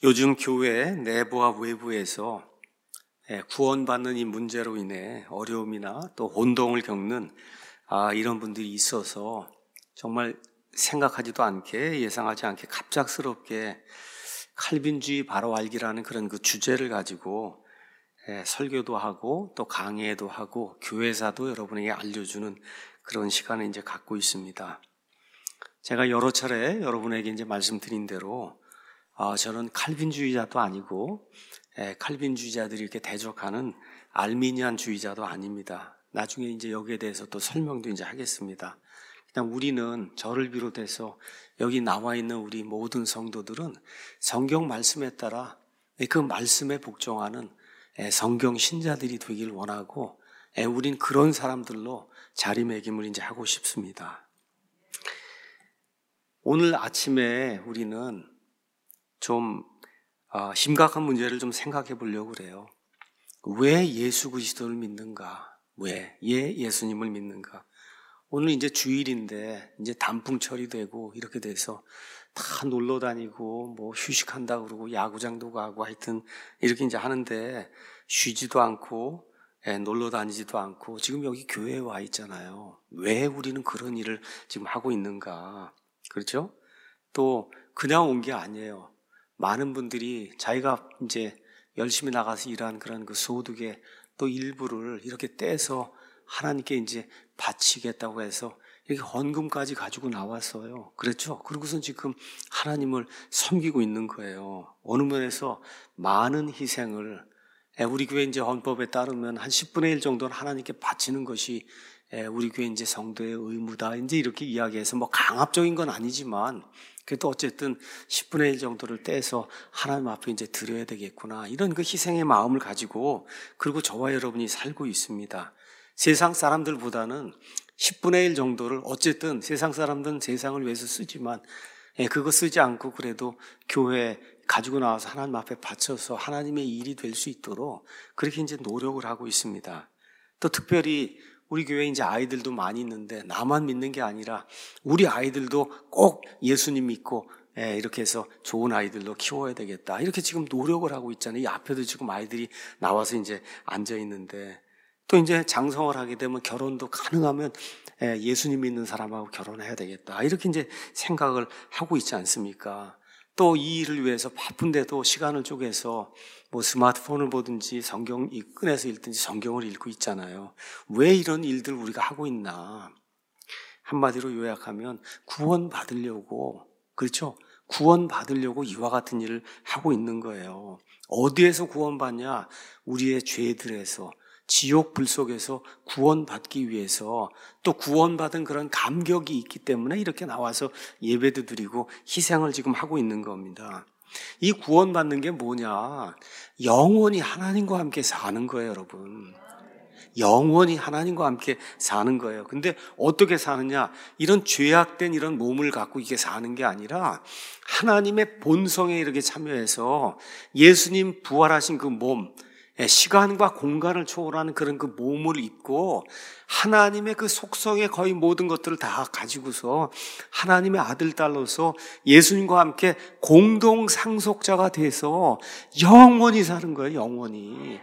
요즘 교회 내부와 외부에서 구원받는 이 문제로 인해 어려움이나 또 혼동을 겪는 이런 분들이 있어서 정말 생각하지도 않게 예상하지 않게 갑작스럽게 칼빈주의 바로 알기라는 그런 그 주제를 가지고 설교도 하고 또 강의도 하고 교회사도 여러분에게 알려주는 그런 시간을 이제 갖고 있습니다. 제가 여러 차례 여러분에게 이제 말씀드린 대로 저는 칼빈주의자도 아니고 칼빈주의자들이 이렇게 대적하는 알미니안주의자도 아닙니다. 나중에 이제 여기에 대해서 또 설명도 이제 하겠습니다. 그냥 우리는 저를 비롯해서 여기 나와 있는 우리 모든 성도들은 성경 말씀에 따라 그 말씀에 복종하는 성경 신자들이 되길 원하고 우린 그런 사람들로 자리매김을 이제 하고 싶습니다. 오늘 아침에 우리는 좀 심각한 문제를 좀 생각해 보려고 그래요. 왜 예수 그리스도를 믿는가? 왜 예수님을 믿는가? 오늘 이제 주일인데 이제 단풍철이 되고 이렇게 돼서 다 놀러 다니고 뭐 휴식한다 그러고 야구장도 가고 하여튼 이렇게 이제 하는데 쉬지도 않고 놀러 다니지도 않고 지금 여기 교회에 와 있잖아요. 왜 우리는 그런 일을 지금 하고 있는가? 그렇죠? 또 그냥 온 게 아니에요. 많은 분들이 자기가 이제 열심히 나가서 일한 그런 그 소득의 또 일부를 이렇게 떼서 하나님께 이제 바치겠다고 해서 이렇게 헌금까지 가지고 나왔어요. 그렇죠? 그러고선 지금 하나님을 섬기고 있는 거예요. 어느 면에서 많은 희생을 우리 교회 이제 헌법에 따르면 한 10분의 1 정도는 하나님께 바치는 것이 우리 교회 이제 성도의 의무다. 이제 이렇게 이야기해서 뭐 강압적인 건 아니지만 그래도 어쨌든 10분의 1 정도를 떼서 하나님 앞에 이제 드려야 되겠구나. 이런 그 희생의 마음을 가지고 그리고 저와 여러분이 살고 있습니다. 세상 사람들보다는 10분의 1 정도를 어쨌든 세상 사람들은 세상을 위해서 쓰지만 그거 쓰지 않고 그래도 교회 가지고 나와서 하나님 앞에 바쳐서 하나님의 일이 될 수 있도록 그렇게 이제 노력을 하고 있습니다. 또 특별히 우리 교회에 이제 아이들도 많이 있는데 나만 믿는 게 아니라 우리 아이들도 꼭 예수님 믿고 이렇게 해서 좋은 아이들로 키워야 되겠다. 이렇게 지금 노력을 하고 있잖아요. 이 앞에도 지금 아이들이 나와서 이제 앉아 있는데 또 이제 장성을 하게 되면 결혼도 가능하면 예수님 믿는 사람하고 결혼해야 되겠다. 이렇게 이제 생각을 하고 있지 않습니까? 또 이 일을 위해서 바쁜데도 시간을 쪼개서 뭐 스마트폰을 보든지 성경 꺼내서 읽든지 성경을 읽고 있잖아요. 왜 이런 일들 우리가 하고 있나? 한마디로 요약하면 구원 받으려고, 그렇죠? 구원 받으려고 이와 같은 일을 하고 있는 거예요. 어디에서 구원받냐? 우리의 죄들에서, 지옥 불 속에서 구원받기 위해서 또 구원받은 그런 감격이 있기 때문에 이렇게 나와서 예배도 드리고 희생을 지금 하고 있는 겁니다. 이 구원받는 게 뭐냐? 영원히 하나님과 함께 사는 거예요, 여러분. 영원히 하나님과 함께 사는 거예요. 근데 어떻게 사느냐? 이런 죄악된 이런 몸을 갖고 이게 사는 게 아니라 하나님의 본성에 이렇게 참여해서 예수님 부활하신 그 몸, 시간과 공간을 초월하는 그런 그 몸을 입고 하나님의 그 속성의 거의 모든 것들을 다 가지고서 하나님의 아들, 딸로서 예수님과 함께 공동 상속자가 돼서 영원히 사는 거예요, 영원히.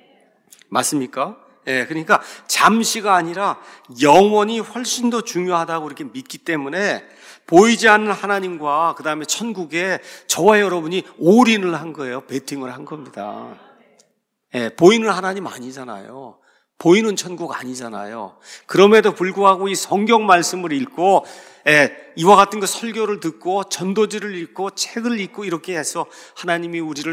맞습니까? 그러니까 잠시가 아니라 영원히 훨씬 더 중요하다고 이렇게 믿기 때문에 보이지 않는 하나님과 그 다음에 천국에 저와 여러분이 올인을 한 거예요. 베팅을 한 겁니다. 보이는 하나님 아니잖아요. 보이는 천국 아니잖아요. 그럼에도 불구하고 이 성경 말씀을 읽고 이와 같은 그 설교를 듣고 전도지를 읽고 책을 읽고 이렇게 해서 하나님이 우리를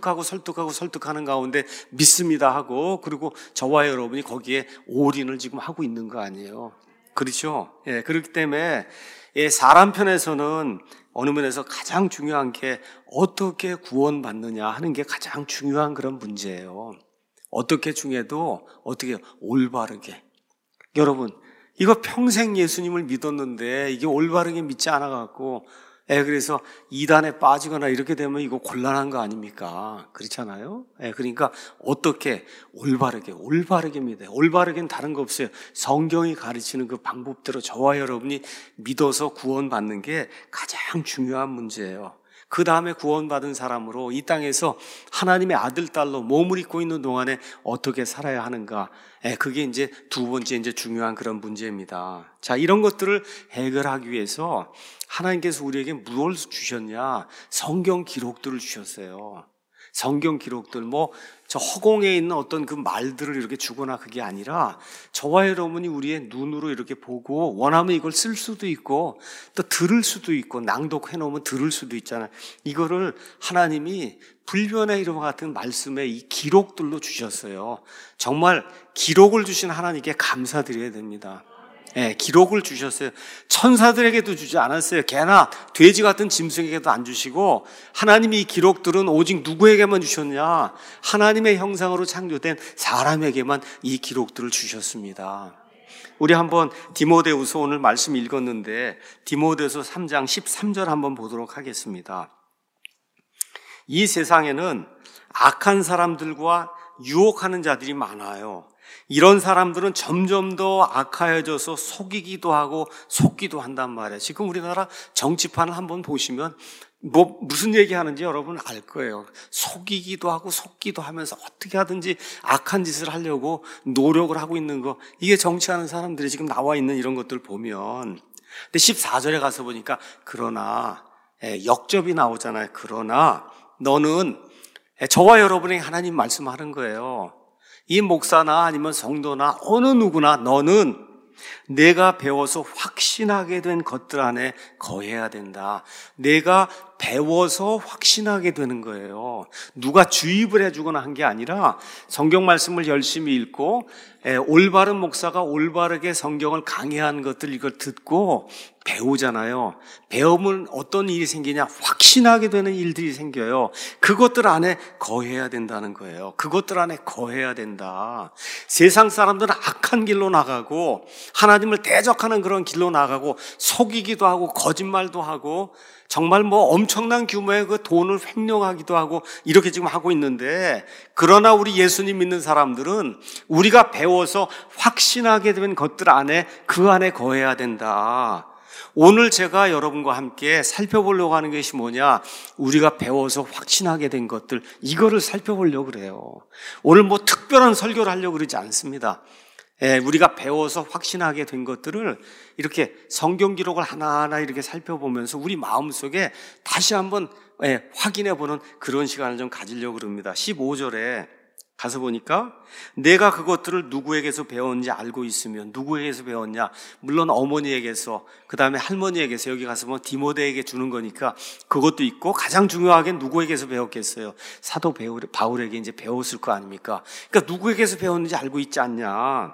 설득하는 가운데 믿습니다 하고 그리고 저와 여러분이 거기에 올인을 지금 하고 있는 거 아니에요. 그렇죠? 그렇기 때문에 사람 편에서는 어느 면에서 가장 중요한 게 어떻게 구원받느냐 하는 게 가장 중요한 그런 문제예요. 어떻게 중에도 어떻게 올바르게. 여러분, 이거 평생 예수님을 믿었는데 이게 올바르게 믿지 않아갖고 그래서 이단에 빠지거나 이렇게 되면 이거 곤란한 거 아닙니까? 그렇잖아요? 그러니까 어떻게 올바르게 믿어요. 올바르게는 다른 거 없어요. 성경이 가르치는 그 방법대로 저와 여러분이 믿어서 구원받는 게 가장 중요한 문제예요. 그 다음에 구원받은 사람으로 이 땅에서 하나님의 아들, 딸로 몸을 입고 있는 동안에 어떻게 살아야 하는가. 그게 이제 두 번째 이제 중요한 그런 문제입니다. 자, 이런 것들을 해결하기 위해서 하나님께서 우리에게 무엇을 주셨냐? 성경 기록들을 주셨어요. 성경 기록들, 저 허공에 있는 어떤 그 말들을 이렇게 주거나 그게 아니라 저와 여러분이 우리의 눈으로 이렇게 보고 원하면 이걸 쓸 수도 있고 또 들을 수도 있고 낭독해 놓으면 들을 수도 있잖아요. 이거를 하나님이 불변의 이름과 같은 말씀의 이 기록들로 주셨어요. 정말 기록을 주신 하나님께 감사드려야 됩니다. 기록을 주셨어요. 천사들에게도 주지 않았어요. 개나 돼지 같은 짐승에게도 안 주시고 하나님이 이 기록들은 오직 누구에게만 주셨냐? 하나님의 형상으로 창조된 사람에게만 이 기록들을 주셨습니다. 우리 한번 디모데후서 오늘 말씀 읽었는데 디모데후서 3장 13절 한번 보도록 하겠습니다. 이 세상에는 악한 사람들과 유혹하는 자들이 많아요. 이런 사람들은 점점 더 악하여져서 속이기도 하고 속기도 한단 말이에요. 지금 우리나라 정치판을 한번 보시면 무슨 얘기하는지 여러분 알 거예요. 속이기도 하고 속기도 하면서 어떻게 하든지 악한 짓을 하려고 노력을 하고 있는 거, 이게 정치하는 사람들이 지금 나와 있는 이런 것들 보면. 근데 14절에 가서 보니까 그러나 역접이 나오잖아요. 그러나 너는, 저와 여러분에게 하나님 말씀하는 거예요. 이 목사나 아니면 성도나 어느 누구나 너는 내가 배워서 확신하게 된 것들 안에 거해야 된다. 내가 배워서 확신하게 되는 거예요. 누가 주입을 해주거나 한 게 아니라 성경 말씀을 열심히 읽고 올바른 목사가 올바르게 성경을 강해한 것들 이걸 듣고 배우잖아요. 배우면 어떤 일이 생기냐? 확신하게 되는 일들이 생겨요. 그것들 안에 거해야 된다는 거예요. 그것들 안에 거해야 된다. 세상 사람들은 악한 길로 나가고 하나님을 대적하는 그런 길로 나가고 속이기도 하고 거짓말도 하고 정말 엄청난 규모의 그 돈을 횡령하기도 하고 이렇게 지금 하고 있는데, 그러나 우리 예수님 믿는 사람들은 우리가 배워서 확신하게 된 것들 안에 그 안에 거해야 된다. 오늘 제가 여러분과 함께 살펴보려고 하는 것이 뭐냐? 우리가 배워서 확신하게 된 것들, 이거를 살펴보려고 그래요. 오늘 특별한 설교를 하려고 그러지 않습니다. 우리가 배워서 확신하게 된 것들을 이렇게 성경 기록을 하나하나 이렇게 살펴보면서 우리 마음속에 다시 한번 확인해보는 그런 시간을 좀 가지려고 그럽니다. 15절에 가서 보니까 내가 그것들을 누구에게서 배웠는지 알고 있으면, 누구에게서 배웠냐? 물론 어머니에게서, 그 다음에 할머니에게서, 여기 가서 보면 디모데에게 주는 거니까 그것도 있고, 가장 중요하게 누구에게서 배웠겠어요? 사도 바울에게 이제 배웠을 거 아닙니까? 그러니까 누구에게서 배웠는지 알고 있지 않냐?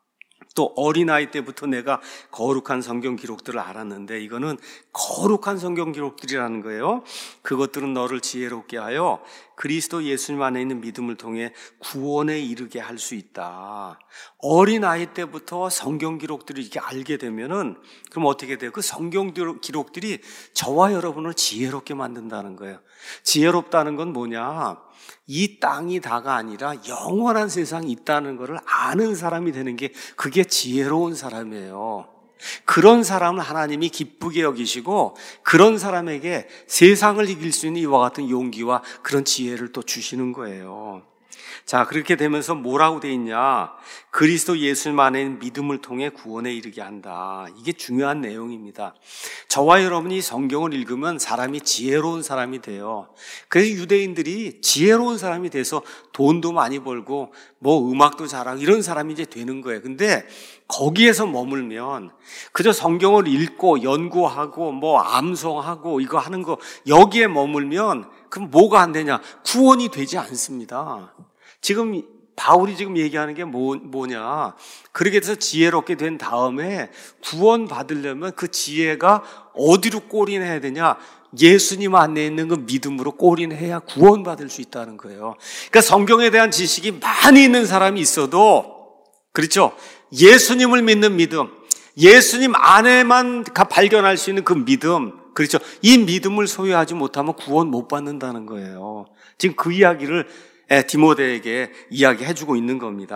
또 어린아이 때부터 내가 거룩한 성경 기록들을 알았는데, 이거는 거룩한 성경 기록들이라는 거예요. 그것들은 너를 지혜롭게 하여 그리스도 예수님 안에 있는 믿음을 통해 구원에 이르게 할 수 있다. 어린아이 때부터 성경 기록들을 이렇게 알게 되면은 그럼 어떻게 돼요? 그 성경 기록들이 저와 여러분을 지혜롭게 만든다는 거예요. 지혜롭다는 건 뭐냐? 이 땅이 다가 아니라 영원한 세상이 있다는 것을 아는 사람이 되는 게, 그게 지혜로운 사람이에요. 그런 사람을 하나님이 기쁘게 여기시고 그런 사람에게 세상을 이길 수 있는 이와 같은 용기와 그런 지혜를 또 주시는 거예요. 자, 그렇게 되면서 뭐라고 돼 있냐? 그리스도 예수님 안에 있는 믿음을 통해 구원에 이르게 한다. 이게 중요한 내용입니다. 저와 여러분이 성경을 읽으면 사람이 지혜로운 사람이 돼요. 그래서 유대인들이 지혜로운 사람이 돼서 돈도 많이 벌고 음악도 잘하고 이런 사람이 이제 되는 거예요. 근데 거기에서 머물면 그저 성경을 읽고 연구하고 암송하고 이거 하는 거, 여기에 머물면 그럼 뭐가 안 되냐? 구원이 되지 않습니다. 지금 바울이 지금 얘기하는 게 뭐냐? 그렇게 해서 지혜롭게 된 다음에 구원 받으려면 그 지혜가 어디로 골인해야 되냐? 예수님 안에 있는 그 믿음으로 골인해야 구원 받을 수 있다는 거예요. 그러니까 성경에 대한 지식이 많이 있는 사람이 있어도, 그렇죠? 예수님을 믿는 믿음, 예수님 안에만 발견할 수 있는 그 믿음, 그렇죠? 이 믿음을 소유하지 못하면 구원 못 받는다는 거예요. 지금 그 이야기를 디모데에게 이야기해주고 있는 겁니다.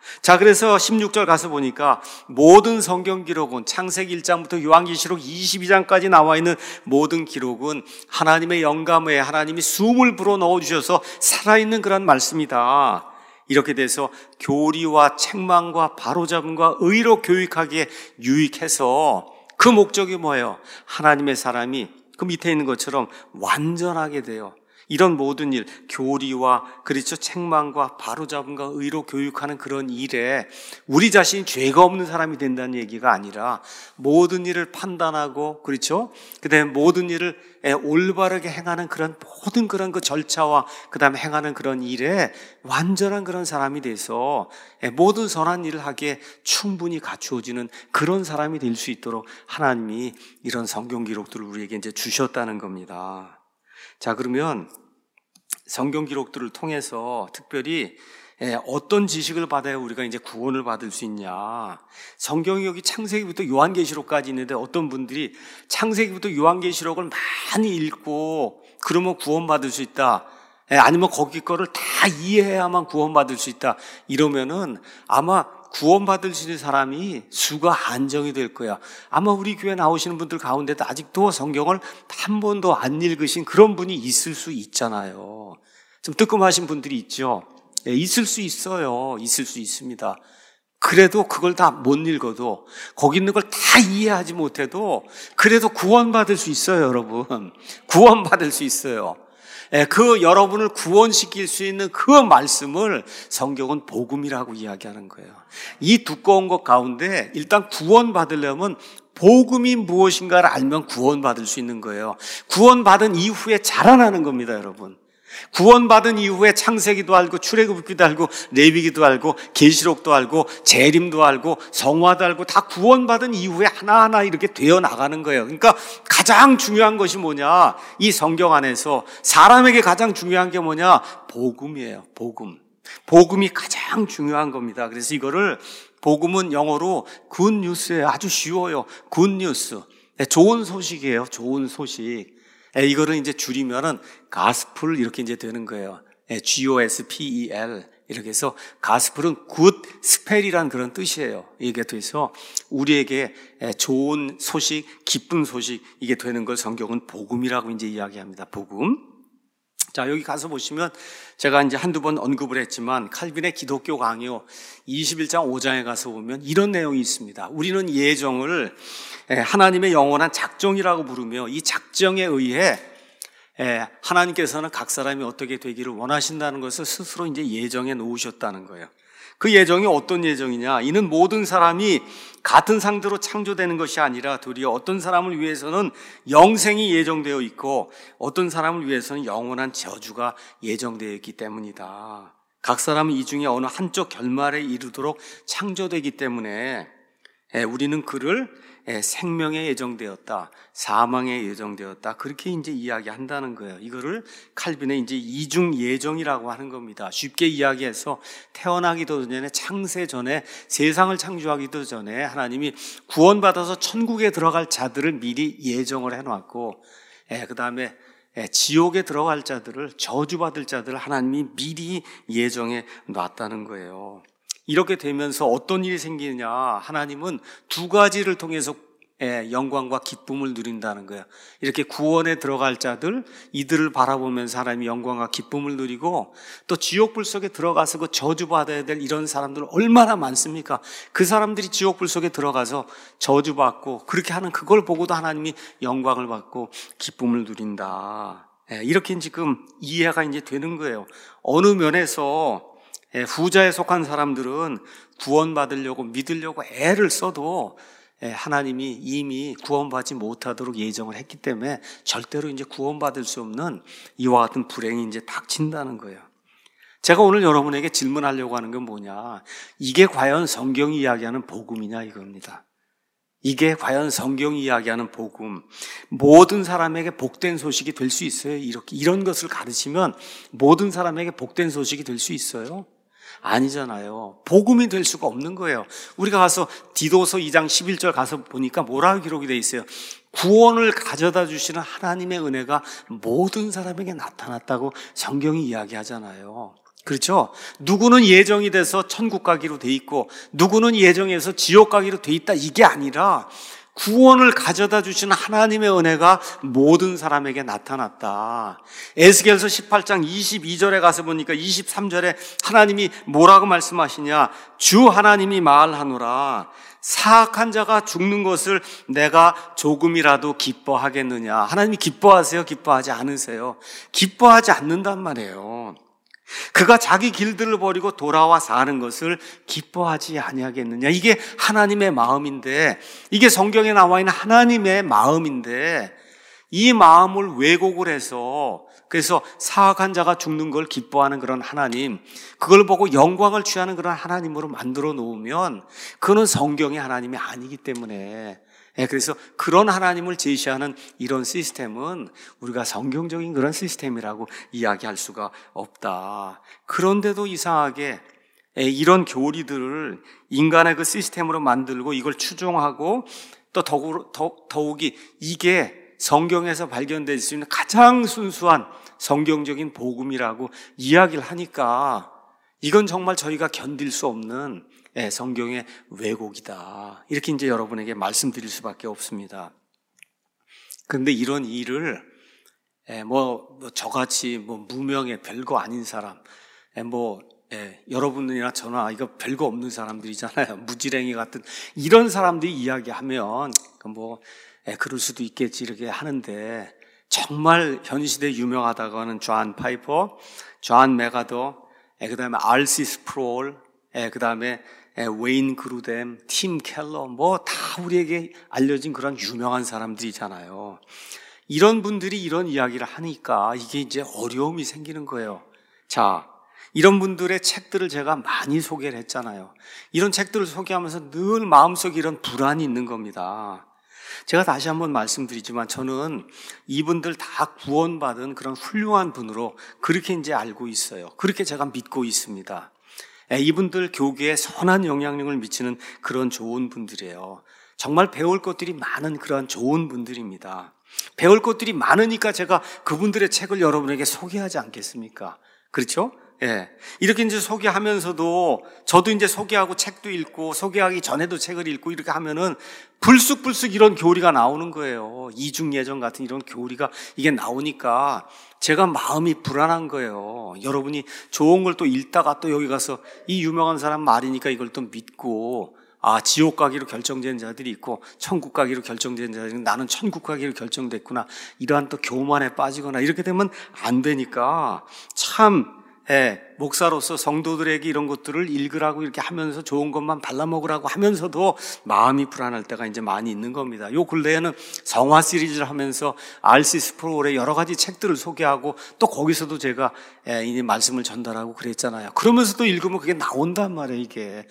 자, 그래서 16절 가서 보니까 모든 성경 기록은 창세기 1장부터 요한계시록 22장까지 나와 있는 모든 기록은 하나님의 영감에 하나님이 숨을 불어 넣어주셔서 살아있는 그런 말씀이다. 이렇게 돼서 교리와 책망과 바로잡음과 의로 교육하기에 유익해서 그 목적이 뭐예요? 하나님의 사람이 그 밑에 있는 것처럼 완전하게 돼요. 이런 모든 일, 교리와 그렇죠, 책망과 바로잡음과 의로 교육하는 그런 일에 우리 자신이 죄가 없는 사람이 된다는 얘기가 아니라 모든 일을 판단하고 그렇죠, 그다음에 모든 일을 올바르게 행하는 그런 모든 그런 그 절차와 그다음에 행하는 그런 일에 완전한 그런 사람이 돼서 모든 선한 일을 하기에 충분히 갖추어지는 그런 사람이 될 수 있도록 하나님이 이런 성경 기록들을 우리에게 이제 주셨다는 겁니다. 자, 그러면 성경 기록들을 통해서 특별히 어떤 지식을 받아야 우리가 이제 구원을 받을 수 있냐. 성경이 여기 창세기부터 요한계시록까지 있는데 어떤 분들이 창세기부터 요한계시록을 많이 읽고 그러면 구원받을 수 있다. 아니면 거기 거를 다 이해해야만 구원받을 수 있다. 이러면은 아마 구원받을 수 있는 사람이 수가 한정이 될 거야. 아마 우리 교회 나오시는 분들 가운데도 아직도 성경을 한 번도 안 읽으신 그런 분이 있을 수 있잖아요. 좀 뜨끔하신 분들이 있죠. 있을 수 있어요. 있을 수 있습니다. 그래도 그걸 다 못 읽어도 거기 있는 걸 다 이해하지 못해도 그래도 구원받을 수 있어요, 여러분. 구원받을 수 있어요. 그 여러분을 구원시킬 수 있는 그 말씀을 성경은 복음이라고 이야기하는 거예요. 이 두꺼운 것 가운데 일단 구원받으려면 복음이 무엇인가를 알면 구원받을 수 있는 거예요. 구원받은 이후에 자라나는 겁니다, 여러분. 구원받은 이후에 창세기도 알고 출애굽기도 알고 레위기도 알고 계시록도 알고 재림도 알고 성화도 알고 다 구원받은 이후에 하나하나 이렇게 되어 나가는 거예요. 그러니까 가장 중요한 것이 뭐냐? 이 성경 안에서 사람에게 가장 중요한 게 뭐냐? 복음이에요. 복음. 복음이 가장 중요한 겁니다. 그래서 이거를 복음은 영어로 good news예요. 아주 쉬워요. good news. 좋은 소식이에요. 좋은 소식. 이거를 이제 줄이면은 가스풀 이렇게 이제 되는 거예요. Gospel 이렇게 해서 가스풀은 good spell이란 그런 뜻이에요. 이게 돼서 우리에게 좋은 소식, 기쁜 소식 이게 되는 걸 성경은 복음이라고 이제 이야기합니다. 복음. 자, 여기 가서 보시면 제가 이제 한두 번 언급을 했지만 칼빈의 기독교 강요 21장 5장에 가서 보면 이런 내용이 있습니다. 우리는 예정을 하나님의 영원한 작정이라고 부르며 이 작정에 의해 하나님께서는 각 사람이 어떻게 되기를 원하신다는 것을 스스로 이제 예정해 놓으셨다는 거예요. 그 예정이 어떤 예정이냐? 이는 모든 사람이 같은 상대로 창조되는 것이 아니라 도리어 어떤 사람을 위해서는 영생이 예정되어 있고 어떤 사람을 위해서는 영원한 저주가 예정되어 있기 때문이다. 각 사람은 이 중에 어느 한쪽 결말에 이르도록 창조되기 때문에 우리는 그를 생명에 예정되었다, 사망에 예정되었다, 그렇게 이제 이야기한다는 거예요. 이거를 칼빈의 이제 이중 예정이라고 하는 겁니다. 쉽게 이야기해서 태어나기도 전에, 창세 전에, 세상을 창조하기도 전에 하나님이 구원받아서 천국에 들어갈 자들을 미리 예정을 해놨고, 그 다음에 지옥에 들어갈 자들을, 저주받을 자들을 하나님이 미리 예정해 놨다는 거예요. 이렇게 되면서 어떤 일이 생기느냐? 하나님은 두 가지를 통해서 영광과 기쁨을 누린다는 거예요. 이렇게 구원에 들어갈 자들, 이들을 바라보면서 하나님이 영광과 기쁨을 누리고, 또 지옥불 속에 들어가서 그 저주받아야 될 이런 사람들 얼마나 많습니까? 그 사람들이 지옥불 속에 들어가서 저주받고 그렇게 하는 그걸 보고도 하나님이 영광을 받고 기쁨을 누린다. 이렇게 지금 이해가 이제 되는 거예요. 어느 면에서 후자에 속한 사람들은 구원받으려고 믿으려고 애를 써도 하나님이 이미 구원받지 못하도록 예정을 했기 때문에 절대로 이제 구원받을 수 없는 이와 같은 불행이 이제 닥친다는 거예요. 제가 오늘 여러분에게 질문하려고 하는 건 뭐냐? 이게 과연 성경이 이야기하는 복음이냐 이겁니다. 이게 과연 성경이 이야기하는 복음, 모든 사람에게 복된 소식이 될 수 있어요? 이런 것을 가르치면 모든 사람에게 복된 소식이 될 수 있어요? 아니잖아요. 복음이 될 수가 없는 거예요. 우리가 가서 디도서 2장 11절 가서 보니까 뭐라고 기록이 되어 있어요? 구원을 가져다 주시는 하나님의 은혜가 모든 사람에게 나타났다고 성경이 이야기하잖아요. 그렇죠? 누구는 예정이 돼서 천국 가기로 돼 있고 누구는 예정해서 지옥 가기로 돼 있다, 이게 아니라 구원을 가져다 주시는 하나님의 은혜가 모든 사람에게 나타났다. 에스겔서 18장 22절에 가서 보니까 23절에 하나님이 뭐라고 말씀하시냐? 주 하나님이 말하노라. 사악한 자가 죽는 것을 내가 조금이라도 기뻐하겠느냐? 하나님이 기뻐하세요? 기뻐하지 않으세요? 기뻐하지 않는단 말이에요. 그가 자기 길들을 버리고 돌아와 사는 것을 기뻐하지 아니하겠느냐? 이게 하나님의 마음인데, 이게 성경에 나와 있는 하나님의 마음인데, 이 마음을 왜곡을 해서, 그래서 사악한 자가 죽는 걸 기뻐하는 그런 하나님, 그걸 보고 영광을 취하는 그런 하나님으로 만들어 놓으면 그는 성경의 하나님이 아니기 때문에, 그래서 그런 하나님을 제시하는 이런 시스템은 우리가 성경적인 그런 시스템이라고 이야기할 수가 없다. 그런데도 이상하게 이런 교리들을 인간의 그 시스템으로 만들고 이걸 추종하고 또 더욱이 이게 성경에서 발견될 수 있는 가장 순수한 성경적인 복음이라고 이야기를 하니까 이건 정말 저희가 견딜 수 없는 성경의 왜곡이다. 이렇게 이제 여러분에게 말씀드릴 수밖에 없습니다. 그런데 이런 일을 저같이 무명의 별거 아닌 사람, 여러분이나 저나 이거 별거 없는 사람들이잖아요. 무지랭이 같은 이런 사람들이 이야기하면 그럴 수도 있겠지 이렇게 하는데, 정말 현 시대 유명하다고 하는 존 파이퍼, 존 메가더, 그다음에 R.C. 스프롤, 그다음에 웨인 그루뎀, 팀 켈러, 다 우리에게 알려진 그런 유명한 사람들이잖아요. 이런 분들이 이런 이야기를 하니까 이게 이제 어려움이 생기는 거예요. 자, 이런 분들의 책들을 제가 많이 소개를 했잖아요. 이런 책들을 소개하면서 늘 마음속에 이런 불안이 있는 겁니다. 제가 다시 한번 말씀드리지만 저는 이분들 다 구원받은 그런 훌륭한 분으로 그렇게 이제 알고 있어요. 그렇게 제가 믿고 있습니다. 이분들 교계에 선한 영향력을 미치는 그런 좋은 분들이에요. 정말 배울 것들이 많은 그런 좋은 분들입니다. 배울 것들이 많으니까 제가 그분들의 책을 여러분에게 소개하지 않겠습니까? 그렇죠? 이렇게 이제 소개하면서도 저도 이제 소개하고 책도 읽고 소개하기 전에도 책을 읽고 이렇게 하면은 불쑥불쑥 이런 교리가 나오는 거예요. 이중예정 같은 이런 교리가 이게 나오니까 제가 마음이 불안한 거예요. 여러분이 좋은 걸 또 읽다가 또 여기 가서 이 유명한 사람 말이니까 이걸 또 믿고, 지옥 가기로 결정된 자들이 있고 천국 가기로 결정된 자들이, 나는 천국 가기로 결정됐구나, 이러한 또 교만에 빠지거나 이렇게 되면 안 되니까 참 목사로서 성도들에게 이런 것들을 읽으라고 이렇게 하면서 좋은 것만 발라먹으라고 하면서도 마음이 불안할 때가 이제 많이 있는 겁니다. 요 근래에는 성화 시리즈를 하면서 R.C. 스프롤의 여러 가지 책들을 소개하고 또 거기서도 제가 이 말씀을 전달하고 그랬잖아요. 그러면서도 읽으면 그게 나온단 말이에요. 이게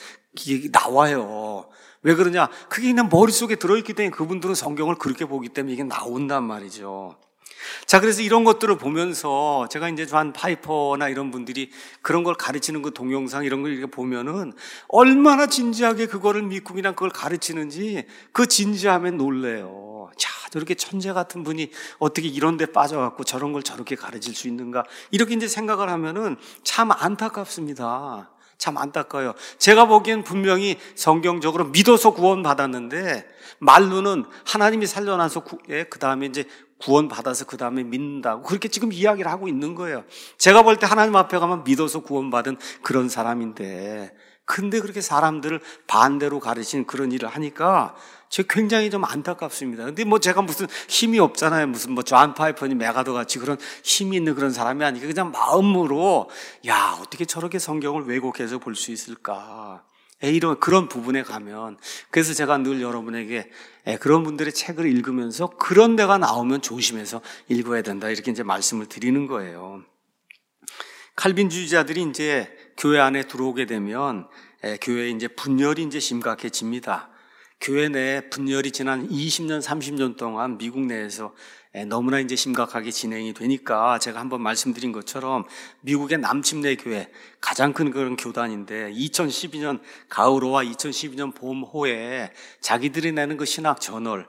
나와요. 왜 그러냐? 그게 그냥 머릿속에 들어있기 때문에, 그분들은 성경을 그렇게 보기 때문에 이게 나온단 말이죠. 자, 그래서 이런 것들을 보면서 제가 이제 존 파이퍼나 이런 분들이 그런 걸 가르치는 그 동영상 이런 걸 이렇게 보면은 얼마나 진지하게 그거를 믿고 그냥 그걸 가르치는지 그 진지함에 놀래요. 자, 저렇게 천재 같은 분이 어떻게 이런 데 빠져갖고 저런 걸 저렇게 가르칠 수 있는가, 이렇게 이제 생각을 하면은 참 안타깝습니다. 참 안타까워요. 제가 보기엔 분명히 성경적으로 믿어서 구원받았는데 말로는 하나님이 살려놔서 그 다음에 이제 구원받아서 그 다음에 믿는다고 그렇게 지금 이야기를 하고 있는 거예요. 제가 볼 때 하나님 앞에 가면 믿어서 구원받은 그런 사람인데, 근데 그렇게 사람들을 반대로 가르치는 그런 일을 하니까 저 굉장히 좀 안타깝습니다. 근데 제가 무슨 힘이 없잖아요. 무슨 존 파이퍼니 메가더 같이 그런 힘이 있는 그런 사람이 아니고 그냥 마음으로, 어떻게 저렇게 성경을 왜곡해서 볼 수 있을까, 이런 그런 부분에 가면, 그래서 제가 늘 여러분에게 그런 분들의 책을 읽으면서 그런 데가 나오면 조심해서 읽어야 된다, 이렇게 이제 말씀을 드리는 거예요. 칼빈주의자들이 이제 교회 안에 들어오게 되면 교회에 이제 분열이 이제 심각해집니다. 교회 내 분열이 지난 20년, 30년 동안 미국 내에서 너무나 이제 심각하게 진행이 되니까 제가 한번 말씀드린 것처럼 미국의 남침내 교회 가장 큰 그런 교단인데 2012년 가을호와 2012년 봄호에 자기들이 내는 그 신학 저널,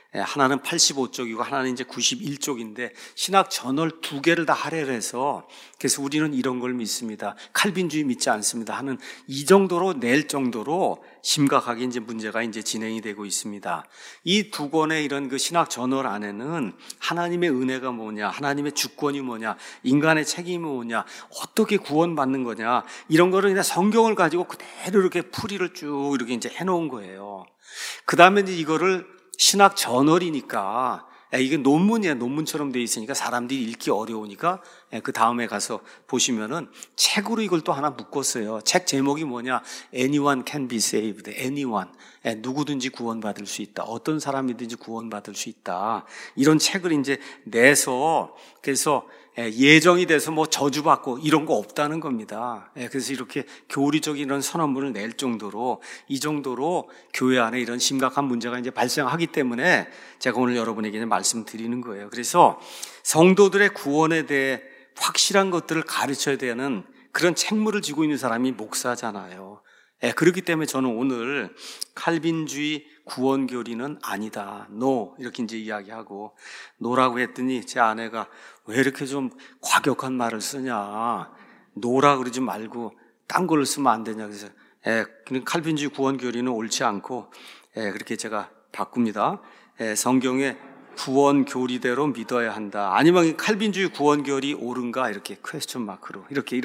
하나는 85쪽이고 하나는 이제 91쪽인데 신학 저널 두 개를 다 할애를 해서 그래서 우리는 이런 걸 믿습니다. 칼빈주의 믿지 않습니다. 하는 이 정도로 낼 정도로 심각하게 이제 문제가 이제 진행이 되고 있습니다. 이 두 권의 이런 그 신학 저널 안에는 하나님의 은혜가 뭐냐, 하나님의 주권이 뭐냐, 인간의 책임이 뭐냐, 어떻게 구원받는 거냐, 이런 거를 그냥 성경을 가지고 그대로 이렇게 풀이를 쭉 이렇게 이제 해놓은 거예요. 그 다음에 이제 이거를 신학 저널이니까 이게 논문이야. 논문처럼 돼 있으니까 사람들이 읽기 어려우니까 그 다음에 가서 보시면은 책으로 이걸 또 하나 묶었어요. 책 제목이 뭐냐? Anyone can be saved. Anyone. 누구든지 구원받을 수 있다. 어떤 사람이든지 구원받을 수 있다. 이런 책을 이제 내서 그래서 예정이 돼서 뭐 저주받고 이런 거 없다는 겁니다. 그래서 이렇게 교리적인 이런 선언문을 낼 정도로 이 정도로 교회 안에 이런 심각한 문제가 이제 발생하기 때문에 제가 오늘 여러분에게 말씀드리는 거예요. 그래서 성도들의 구원에 대해 확실한 것들을 가르쳐야 되는 그런 책무를 지고 있는 사람이 목사잖아요. 그렇기 때문에 저는 오늘 칼빈주의 구원 교리는 아니다. No. 이렇게 이제 이야기하고 노라고 했더니 제 아내가 왜 이렇게 좀 과격한 말을 쓰냐. 노라 그러지 말고 딴 걸로 쓰면 안 되냐. 그래서 칼빈주의 구원 교리는 옳지 않고 그렇게 제가 바꿉니다. 성경의 구원 교리대로 믿어야 한다. 아니면 칼빈주의 구원 교리 옳은가 이렇게 퀘스천 마크로 이렇게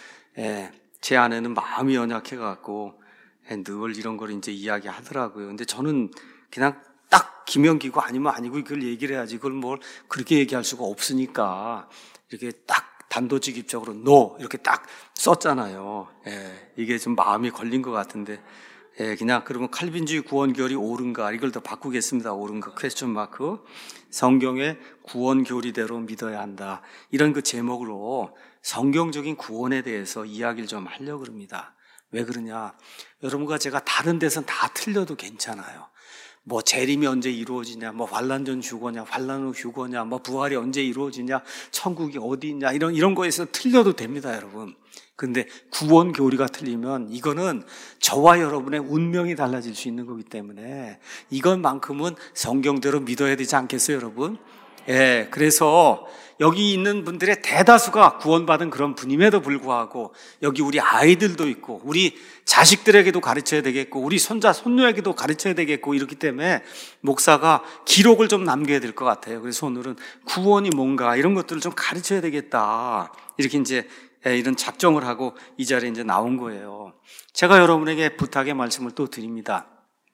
제 아내는 마음이 연약해갖고 늘 이런 걸 이제 이야기하더라고요. 근데 저는 그냥 딱 기명기고 아니면 아니고 이걸 얘기를 해야지 그걸 뭘 그렇게 얘기할 수가 없으니까 이렇게 딱 단도직입적으로 no 이렇게 딱 썼잖아요. 이게 좀 마음이 걸린 것 같은데 그냥 그러면 칼빈주의 구원교리 옳은가 이걸 더 바꾸겠습니다. 옳은가 퀘스천 마크 성경의 구원교리대로 믿어야 한다. 이런 그 제목으로 성경적인 구원에 대해서 이야기를 좀 하려고 합니다. 왜 그러냐? 여러분과 제가 다른 데선 다 틀려도 괜찮아요. 뭐 재림이 언제 이루어지냐, 뭐 환난 전 휴거냐, 환난 후 휴거냐, 뭐 부활이 언제 이루어지냐, 천국이 어디 있냐 이런 거에서 틀려도 됩니다, 여러분. 근데 구원 교리가 틀리면 이거는 저와 여러분의 운명이 달라질 수 있는 거기 때문에 이것만큼은 성경대로 믿어야 되지 않겠어요, 여러분? 그래서 여기 있는 분들의 대다수가 구원받은 그런 분임에도 불구하고 여기 우리 아이들도 있고 우리 자식들에게도 가르쳐야 되겠고 우리 손자, 손녀에게도 가르쳐야 되겠고 이렇기 때문에 목사가 기록을 좀 남겨야 될 것 같아요. 그래서 오늘은 구원이 뭔가 이런 것들을 좀 가르쳐야 되겠다. 이렇게 이제 이런 작정을 하고 이 자리에 이제 나온 거예요. 제가 여러분에게 부탁의 말씀을 또 드립니다.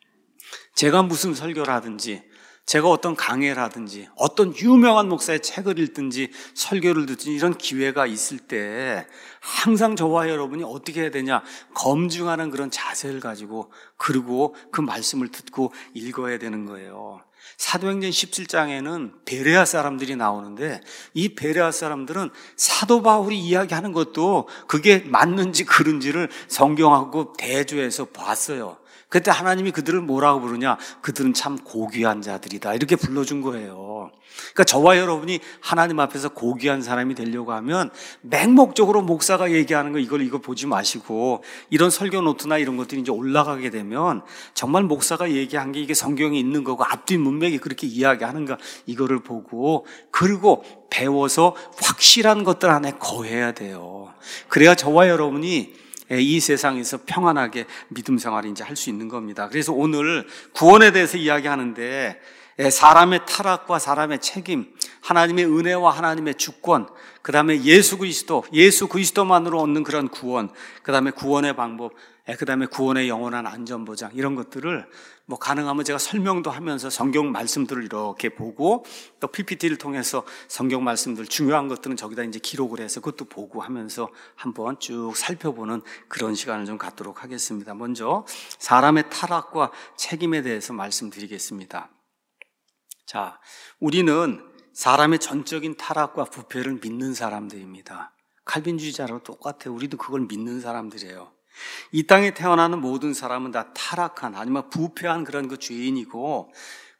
제가 무슨 설교를 하든지 제가 어떤 강의를 하든지 어떤 유명한 목사의 책을 읽든지 설교를 듣든지 이런 기회가 있을 때 항상 저와 여러분이 어떻게 해야 되냐 검증하는 그런 자세를 가지고 그리고 그 말씀을 듣고 읽어야 되는 거예요. 사도행전 17장에는 베레아 사람들이 나오는데 이 베레아 사람들은 사도 바울이 이야기하는 것도 그게 맞는지 그른지를 성경하고 대조해서 봤어요. 그때 하나님이 그들을 뭐라고 부르냐? 그들은 참 고귀한 자들이다. 이렇게 불러준 거예요. 그러니까 저와 여러분이 하나님 앞에서 고귀한 사람이 되려고 하면 맹목적으로 목사가 얘기하는 거 이거 보지 마시고 이런 설교 노트나 이런 것들이 이제 올라가게 되면 정말 목사가 얘기한 게 이게 성경에 있는 거고 앞뒤 문맥이 그렇게 이야기하는가 이거를 보고 그리고 배워서 확실한 것들 안에 거해야 돼요. 그래야 저와 여러분이 이 세상에서 평안하게 믿음 생활을 이제 할 수 있는 겁니다. 그래서 오늘 구원에 대해서 이야기하는데 사람의 타락과 사람의 책임, 하나님의 은혜와 하나님의 주권, 그 다음에 예수 그리스도만으로 얻는 그런 구원, 그 다음에 구원의 방법, 그 다음에 구원의 영원한 안전보장 이런 것들을 뭐 가능하면 제가 설명도 하면서 성경 말씀들을 이렇게 보고 또 PPT를 통해서 성경 말씀들 중요한 것들은 저기다 이제 기록을 해서 그것도 보고 하면서 한번 쭉 살펴보는 그런 시간을 좀 갖도록 하겠습니다. 먼저 사람의 타락과 책임에 대해서 말씀드리겠습니다. 자, 우리는 사람의 전적인 타락과 부패를 믿는 사람들입니다. 칼빈주의자로 똑같아요. 우리도 그걸 믿는 사람들이에요. 이 땅에 태어나는 모든 사람은 다 타락한 아니면 부패한 그런 그 죄인이고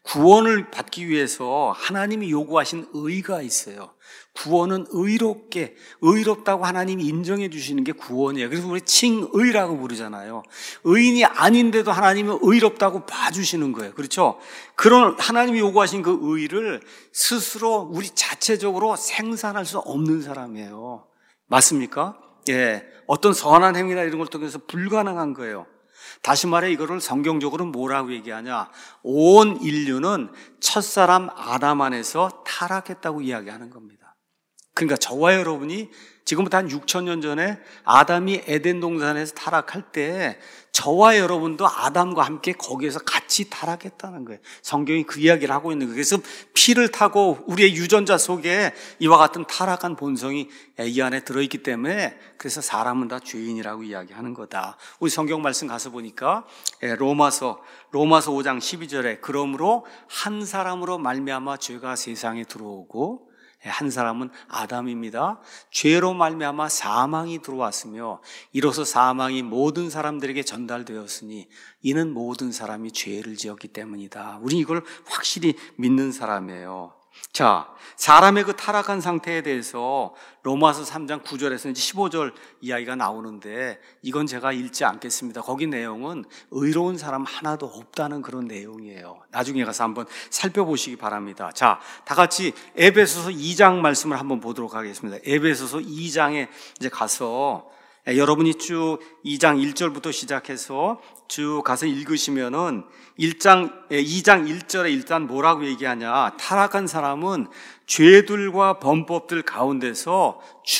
구원을 받기 위해서 하나님이 요구하신 의가 있어요. 구원은 의롭다고 하나님이 인정해 주시는 게 구원이에요. 그래서 우리 칭의라고 부르잖아요. 의인이 아닌데도 하나님은 의롭다고 봐주시는 거예요. 그렇죠? 그런 하나님이 요구하신 그 의를 스스로 우리 자체적으로 생산할 수 없는 사람이에요. 맞습니까? 예. 어떤 선한 행위나 이런 걸 통해서 불가능한 거예요. 다시 말해 이거를 성경적으로 뭐라고 얘기하냐? 온 인류는 첫사람 아담 안에서 타락했다고 이야기하는 겁니다. 그러니까 저와 여러분이 지금부터 한 6,000년 전에 아담이 에덴 동산에서 타락할 때 저와 여러분도 아담과 함께 거기에서 같이 타락했다는 거예요. 성경이 그 이야기를 하고 있는 거예요. 그래서 피를 타고 우리의 유전자 속에 이와 같은 타락한 본성이 이 안에 들어있기 때문에 그래서 사람은 다 죄인이라고 이야기하는 거다. 우리 성경 말씀 가서 보니까 로마서 5장 12절에 그러므로 한 사람으로 말미암아 죄가 세상에 들어오고 한 사람은 아담입니다. 죄로 말미암아 사망이 들어왔으며 이로써 사망이 모든 사람들에게 전달되었으니 이는 모든 사람이 죄를 지었기 때문이다. 우리 이걸 확실히 믿는 사람이에요. 자, 사람의 그 타락한 상태에 대해서 로마서 3장 9절에서 이제 15절 이야기가 나오는데 이건 제가 읽지 않겠습니다. 거기 내용은 의로운 사람 하나도 없다는 그런 내용이에요. 나중에 가서 한번 살펴보시기 바랍니다. 자, 다 같이 에베소서 2장 말씀을 한번 보도록 하겠습니다. 에베소서 2장에 이제 가서 여러분이 쭉 2장 1절부터 시작해서 쭉 가서 읽으시면은 2장 1절에 일단 뭐라고 얘기하냐? 타락한 사람은 죄들과 범법들 가운데서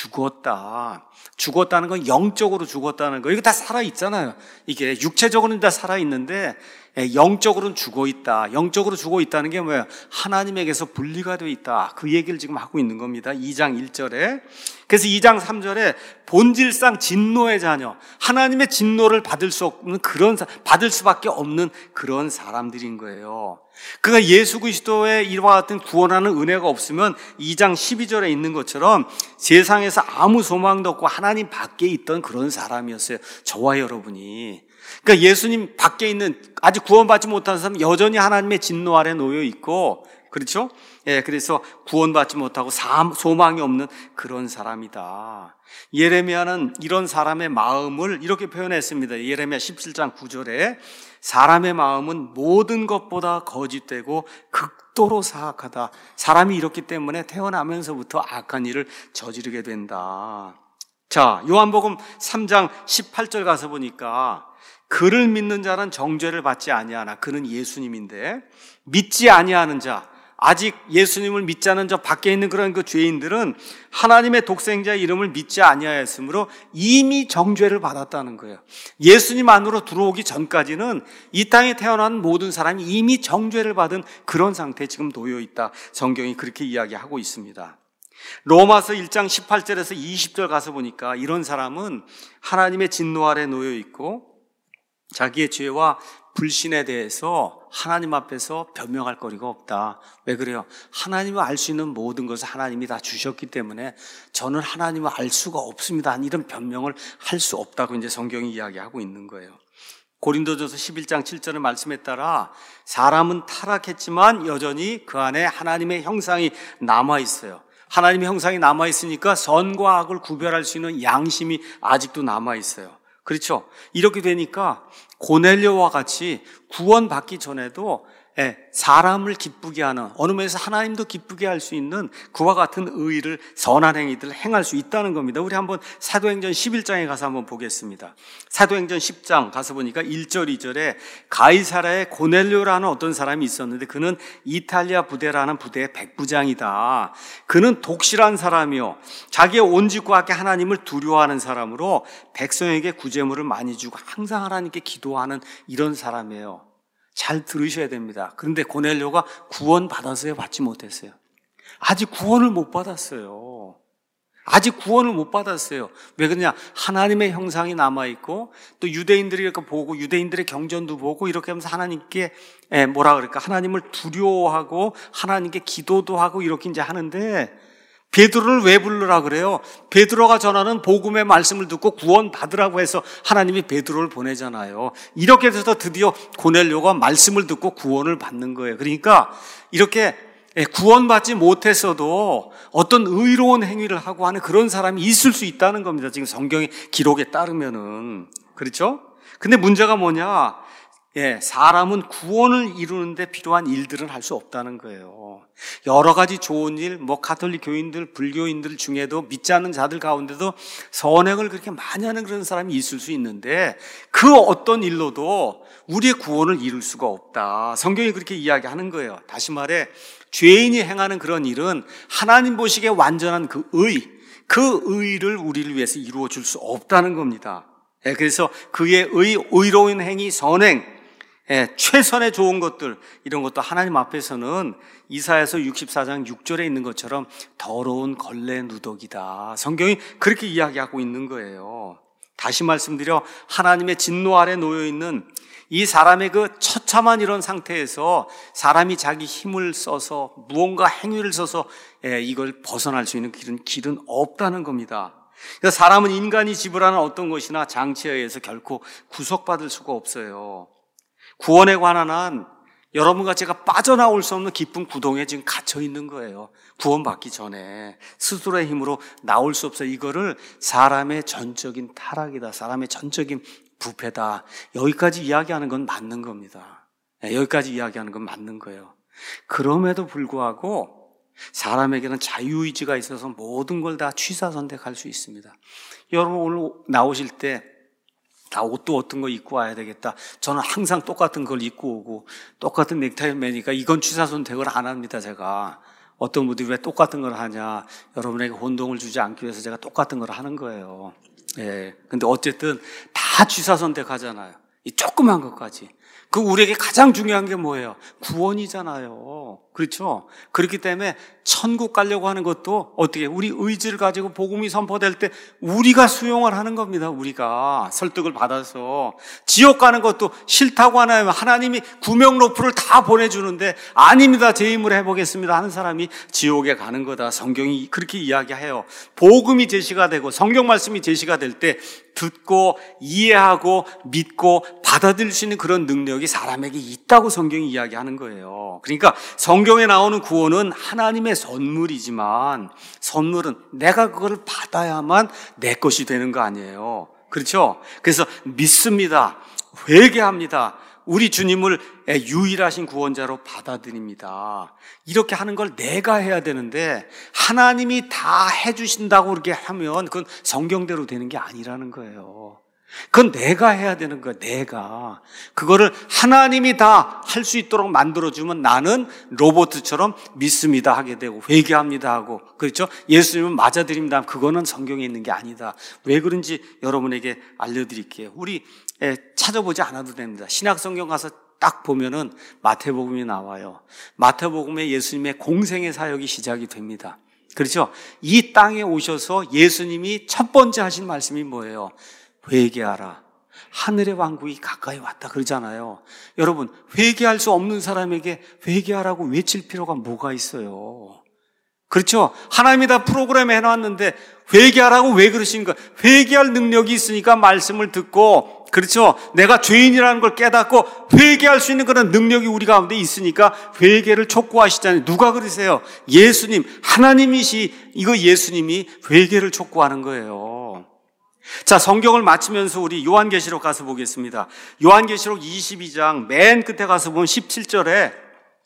죽었다는 건 영적으로 죽었다는 거. 이거 다 살아있잖아요. 이게 육체적으로는 다 살아있는데 영적으로는 죽어있다. 영적으로 죽어있다는 게 뭐예요? 하나님에게서 분리가 되어 있다. 그 얘기를 지금 하고 있는 겁니다. 2장 1절에. 그래서 2장 3절에 본질상 진노의 자녀, 하나님의 진노를 받을 수밖에 없는 그런 사람들인 거예요. 그러니까 예수 그리스도의 이와 같은 구원하는 은혜가 없으면 2장 12절에 있는 것처럼 세상에서 아무 소망도 없고 하나님 밖에 있던 그런 사람이었어요. 저와 여러분이. 그러니까 예수님 밖에 있는 아직 구원받지 못한 사람은 여전히 하나님의 진노 아래 놓여 있고, 그렇죠? 예, 그래서 구원받지 못하고 소망이 없는 그런 사람이다. 예레미야는 이런 사람의 마음을 이렇게 표현했습니다. 예레미야 17장 9절에 사람의 마음은 모든 것보다 거짓되고 극도로 사악하다. 사람이 이렇기 때문에 태어나면서부터 악한 일을 저지르게 된다. 자, 요한복음 3장 18절 가서 보니까 그를 믿는 자는 정죄를 받지 아니하나. 그는 예수님인데 믿지 아니하는 자, 아직 예수님을 믿지 않은 자 밖에 있는 그런 그 죄인들은 하나님의 독생자의 이름을 믿지 아니하였으므로 이미 정죄를 받았다는 거예요. 예수님 안으로 들어오기 전까지는 이 땅에 태어난 모든 사람이 이미 정죄를 받은 그런 상태에 지금 놓여 있다. 성경이 그렇게 이야기하고 있습니다. 로마서 1장 18절에서 20절 가서 보니까 이런 사람은 하나님의 진노 아래 놓여 있고 자기의 죄와 불신에 대해서 하나님 앞에서 변명할 거리가 없다. 왜 그래요? 하나님을 알 수 있는 모든 것을 하나님이 다 주셨기 때문에 저는 하나님을 알 수가 없습니다. 이런 변명을 할 수 없다고 이제 성경이 이야기하고 있는 거예요. 고린도전서 11장 7절의 말씀에 따라 사람은 타락했지만 여전히 그 안에 하나님의 형상이 남아 있어요. 하나님의 형상이 남아 있으니까 선과 악을 구별할 수 있는 양심이 아직도 남아 있어요. 그렇죠? 이렇게 되니까 고넬료와 같이 구원받기 전에도 사람을 기쁘게 하는, 어느 면에서 하나님도 기쁘게 할 수 있는 그와 같은 의를, 선한 행위들을 행할 수 있다는 겁니다. 우리 한번 사도행전 11장에 가서 한번 보겠습니다. 사도행전 10장 가서 보니까 1절 2절에 가이사라에 고넬료라는 어떤 사람이 있었는데 그는 이탈리아 부대라는 부대의 백부장이다. 그는 독실한 사람이요 자기의 온 집과 함께 하나님을 두려워하는 사람으로 백성에게 구제물을 많이 주고 항상 하나님께 기도하는 이런 사람이에요. 잘 들으셔야 됩니다. 그런데 고넬료가 구원 받았어요? 받지 못했어요? 아직 구원을 못 받았어요. 아직 구원을 못 받았어요. 왜 그러냐? 하나님의 형상이 남아있고 또 유대인들이 이렇게 보고 유대인들의 경전도 보고 이렇게 하면서 하나님께 하나님을 두려워하고 하나님께 기도도 하고 이렇게 이제 하는데 베드로를 왜 부르라 그래요? 베드로가 전하는 복음의 말씀을 듣고 구원 받으라고 해서 하나님이 베드로를 보내잖아요. 이렇게 돼서 드디어 고넬료가 말씀을 듣고 구원을 받는 거예요. 그러니까 이렇게 구원받지 못했어도 어떤 의로운 행위를 하고 하는 그런 사람이 있을 수 있다는 겁니다. 지금 성경의 기록에 따르면은. 그렇죠? 근데 문제가 뭐냐? 사람은 구원을 이루는데 필요한 일들은 할 수 없다는 거예요. 여러 가지 좋은 일, 가톨릭 교인들, 불교인들 중에도 믿지 않는 자들 가운데도 선행을 그렇게 많이 하는 그런 사람이 있을 수 있는데 그 어떤 일로도 우리의 구원을 이룰 수가 없다. 성경이 그렇게 이야기하는 거예요. 다시 말해 죄인이 행하는 그런 일은 하나님 보시기에 완전한 그 의를 우리를 위해서 이루어 줄 수 없다는 겁니다. 그래서 그의 의로운 행위, 선행, 최선의 좋은 것들, 이런 것도 하나님 앞에서는 이사야서 64장 6절에 있는 것처럼 더러운 걸레 누더기다. 성경이 그렇게 이야기하고 있는 거예요. 다시 말씀드려 하나님의 진노 아래 놓여 있는 이 사람의 그 처참한 이런 상태에서 사람이 자기 힘을 써서 무언가 행위를 써서 이걸 벗어날 수 있는 길은 없다는 겁니다. 그래서 사람은 인간이 지불하는 어떤 것이나 장치에 의해서 결코 구속받을 수가 없어요. 구원에 관한 한 여러분과 제가 빠져나올 수 없는 깊은 구덩이에 지금 갇혀 있는 거예요. 구원받기 전에 스스로의 힘으로 나올 수 없어요. 이거를 사람의 전적인 타락이다, 사람의 전적인 부패다, 여기까지 이야기하는 건 맞는 겁니다. 여기까지 이야기하는 건 맞는 거예요. 그럼에도 불구하고 사람에게는 자유의지가 있어서 모든 걸 다 취사선택할 수 있습니다. 여러분 오늘 나오실 때 다 옷도 어떤 거 입고 와야 되겠다. 저는 항상 똑같은 걸 입고 오고 똑같은 넥타이 매니까 이건 취사선택을 안 합니다. 제가 어떤 분들이 왜 똑같은 걸 하냐, 여러분에게 혼동을 주지 않기 위해서 제가 똑같은 걸 하는 거예요. 근데 어쨌든 다 취사선택하잖아요. 이 조그만 것까지. 그 우리에게 가장 중요한 게 뭐예요? 구원이잖아요. 그렇죠? 그렇기 때문에 천국 가려고 하는 것도 어떻게 우리 의지를 가지고 복음이 선포될 때 우리가 수용을 하는 겁니다. 우리가 설득을 받아서. 지옥 가는 것도 싫다고 하나요? 하나님이 구명로프를 다 보내주는데 아닙니다, 제 힘으로 해보겠습니다 하는 사람이 지옥에 가는 거다. 성경이 그렇게 이야기해요. 복음이 제시가 되고 성경 말씀이 제시가 될 때 듣고 이해하고 믿고 받아들일 수 있는 그런 능력이 사람에게 있다고 성경이 이야기하는 거예요. 그러니까 성경에 나오는 구원은 하나님의 선물이지만 선물은 내가 그걸 받아야만 내 것이 되는 거 아니에요. 그렇죠? 그래서 믿습니다. 회개합니다. 우리 주님을 유일하신 구원자로 받아들입니다. 이렇게 하는 걸 내가 해야 되는데 하나님이 다 해주신다고 그렇게 하면 그건 성경대로 되는 게 아니라는 거예요. 그건 내가 해야 되는 거야. 내가 그거를 하나님이 다 할 수 있도록 만들어주면 나는 로봇처럼 믿습니다 하게 되고 회개합니다 하고, 그렇죠? 예수님은 맞아드립니다. 그거는 성경에 있는 게 아니다. 왜 그런지 여러분에게 알려드릴게요. 우리 찾아보지 않아도 됩니다. 신약성경 가서 딱 보면은 마태복음이 나와요. 마태복음에 예수님의 공생의 사역이 시작이 됩니다. 그렇죠? 이 땅에 오셔서 예수님이 첫 번째 하신 말씀이 뭐예요? 회개하라. 하늘의 왕국이 가까이 왔다 그러잖아요. 여러분, 회개할 수 없는 사람에게 회개하라고 외칠 필요가 뭐가 있어요? 그렇죠? 하나님이 다 프로그램에 해놨는데 회개하라고 왜 그러신가? 회개할 능력이 있으니까 말씀을 듣고, 그렇죠? 내가 죄인이라는 걸 깨닫고 회개할 수 있는 그런 능력이 우리 가운데 있으니까 회개를 촉구하시잖아요. 누가 그러세요? 예수님, 이거 예수님이 회개를 촉구하는 거예요. 자, 성경을 마치면서 우리 요한계시록 가서 보겠습니다. 요한계시록 22장 맨 끝에 가서 보면 17절에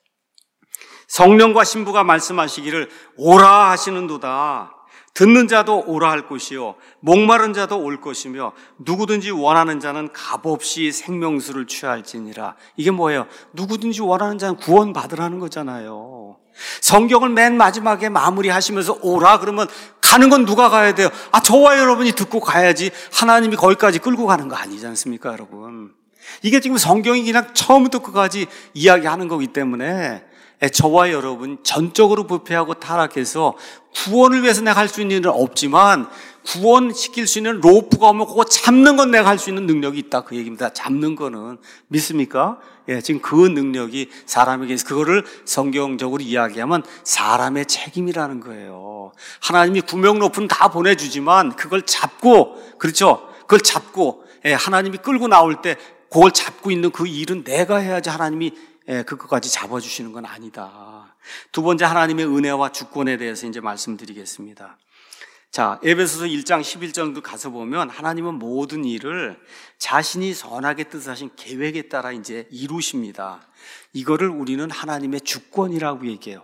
성령과 신부가 말씀하시기를 오라 하시는도다. 듣는 자도 오라 할 것이요 목마른 자도 올 것이며 누구든지 원하는 자는 값없이 생명수를 취할지니라. 이게 뭐예요? 누구든지 원하는 자는 구원 받으라는 거잖아요. 성경을 맨 마지막에 마무리하시면서 오라 그러면 가는 건 누가 가야 돼요? 저와 여러분이 듣고 가야지 하나님이 거기까지 끌고 가는 거 아니지 않습니까, 여러분? 이게 지금 성경이 그냥 처음부터 끝까지 이야기하는 거기 때문에 저와 여러분 전적으로 부패하고 타락해서 구원을 위해서 내가 할 수 있는 일은 없지만 구원시킬 수 있는 로프가 오면 그거 잡는 건 내가 할 수 있는 능력이 있다. 그 얘기입니다. 잡는 거는. 믿습니까? 예, 지금 그 능력이 사람에게 있어. 그거를 성경적으로 이야기하면 사람의 책임이라는 거예요. 하나님이 구명 로프는 다 보내주지만 그걸 잡고, 그렇죠? 그걸 잡고, 예, 하나님이 끌고 나올 때 그걸 잡고 있는 그 일은 내가 해야지 하나님이 그것까지 잡아주시는 건 아니다. 두 번째, 하나님의 은혜와 주권에 대해서 이제 말씀드리겠습니다. 자, 에베소서 1장 11절도 가서 보면 하나님은 모든 일을 자신이 선하게 뜻하신 계획에 따라 이제 이루십니다. 이거를 우리는 하나님의 주권이라고 얘기해요.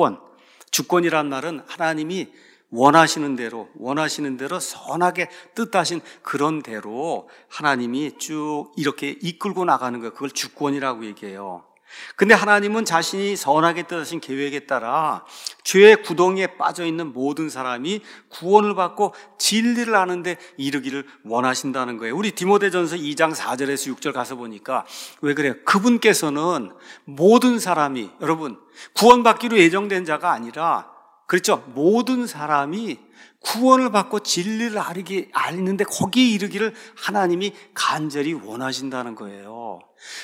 주권이란 말은 하나님이 원하시는 대로 선하게 뜻하신 그런 대로 하나님이 쭉 이렇게 이끌고 나가는 거예요. 그걸 주권이라고 얘기해요. 근데 하나님은 자신이 선하게 뜻하신 계획에 따라 죄의 구덩이에 빠져 있는 모든 사람이 구원을 받고 진리를 아는데 이르기를 원하신다는 거예요. 우리 디모데전서 2장 4절에서 6절 가서 보니까 왜 그래요? 그분께서는 모든 사람이, 여러분, 구원받기로 예정된 자가 아니라, 그렇죠? 모든 사람이 구원을 받고 진리를 알는데 거기에 이르기를 하나님이 간절히 원하신다는 거예요.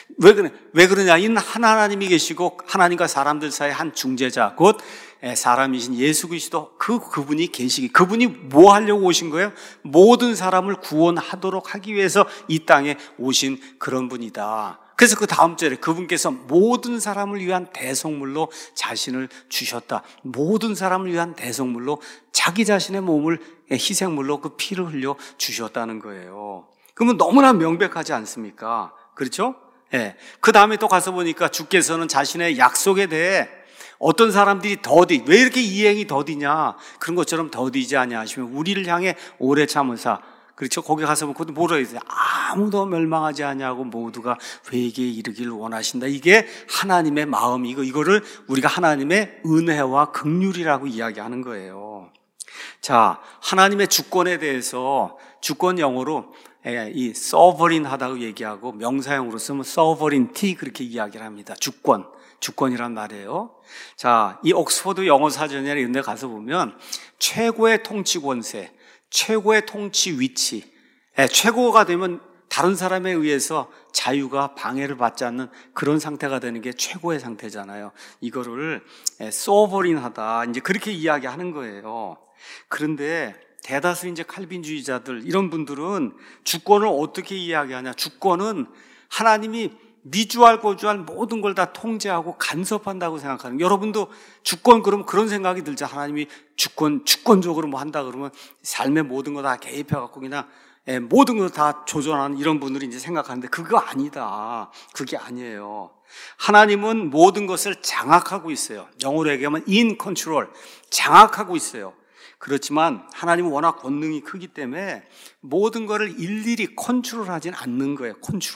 왜 그러냐? 이는 한 하나님이 계시고 하나님과 사람들 사이의 한 중재자, 곧 사람이신 예수 그리스도, 그분이 계시기, 그분이 뭐 하려고 오신 거예요? 모든 사람을 구원하도록 하기 위해서 이 땅에 오신 그런 분이다. 그래서 그 다음 절에 그분께서 모든 사람을 위한 대속물로 자신을 주셨다. 모든 사람을 위한 대속물로 자기 자신의 몸을 희생물로 그 피를 흘려 주셨다는 거예요. 그러면 너무나 명백하지 않습니까? 그렇죠? 예. 그 다음에 또 가서 보니까 주께서는 자신의 약속에 대해 어떤 사람들이 왜 이렇게 이행이 더디냐, 그런 것처럼 더디지 않냐 하시면 우리를 향해 오래 참으사, 그렇죠? 거기 가서 보면 뭐라 해야 아무도 멸망하지 않냐고 모두가 회개에 이르기를 원하신다. 이게 하나님의 마음이고 이거를 우리가 하나님의 은혜와 긍휼이라고 이야기하는 거예요. 자, 하나님의 주권에 대해서 주권 영어로 이 sovereign하다고 얘기하고 명사형으로 쓰면 sovereignty 그렇게 이야기를 합니다. 주권이란 말이에요. 자, 이 옥스퍼드 영어 사전이나 이런 데 가서 보면 최고의 통치 권세, 최고의 통치 위치, 최고가 되면 다른 사람에 의해서 자유가 방해를 받지 않는 그런 상태가 되는 게 최고의 상태잖아요. 이거를 소버린하다 이제 그렇게 이야기하는 거예요. 그런데 대다수 이제 칼빈주의자들 이런 분들은 주권을 어떻게 이야기하냐? 주권은 하나님이 미주알 고주알 모든 걸 다 통제하고 간섭한다고 생각하는. 여러분도 주권 그러면 그런 생각이 들죠. 하나님이 주권적으로 뭐 한다 그러면 삶의 모든 거 다 개입해갖고 그냥 모든 걸 다 조절하는 이런 분들이 이제 생각하는데 그거 아니다. 그게 아니에요. 하나님은 모든 것을 장악하고 있어요. 영어로 얘기하면 in control, 장악하고 있어요. 그렇지만 하나님은 워낙 권능이 크기 때문에 모든 것을 일일이 컨트롤하진 않는 거예요.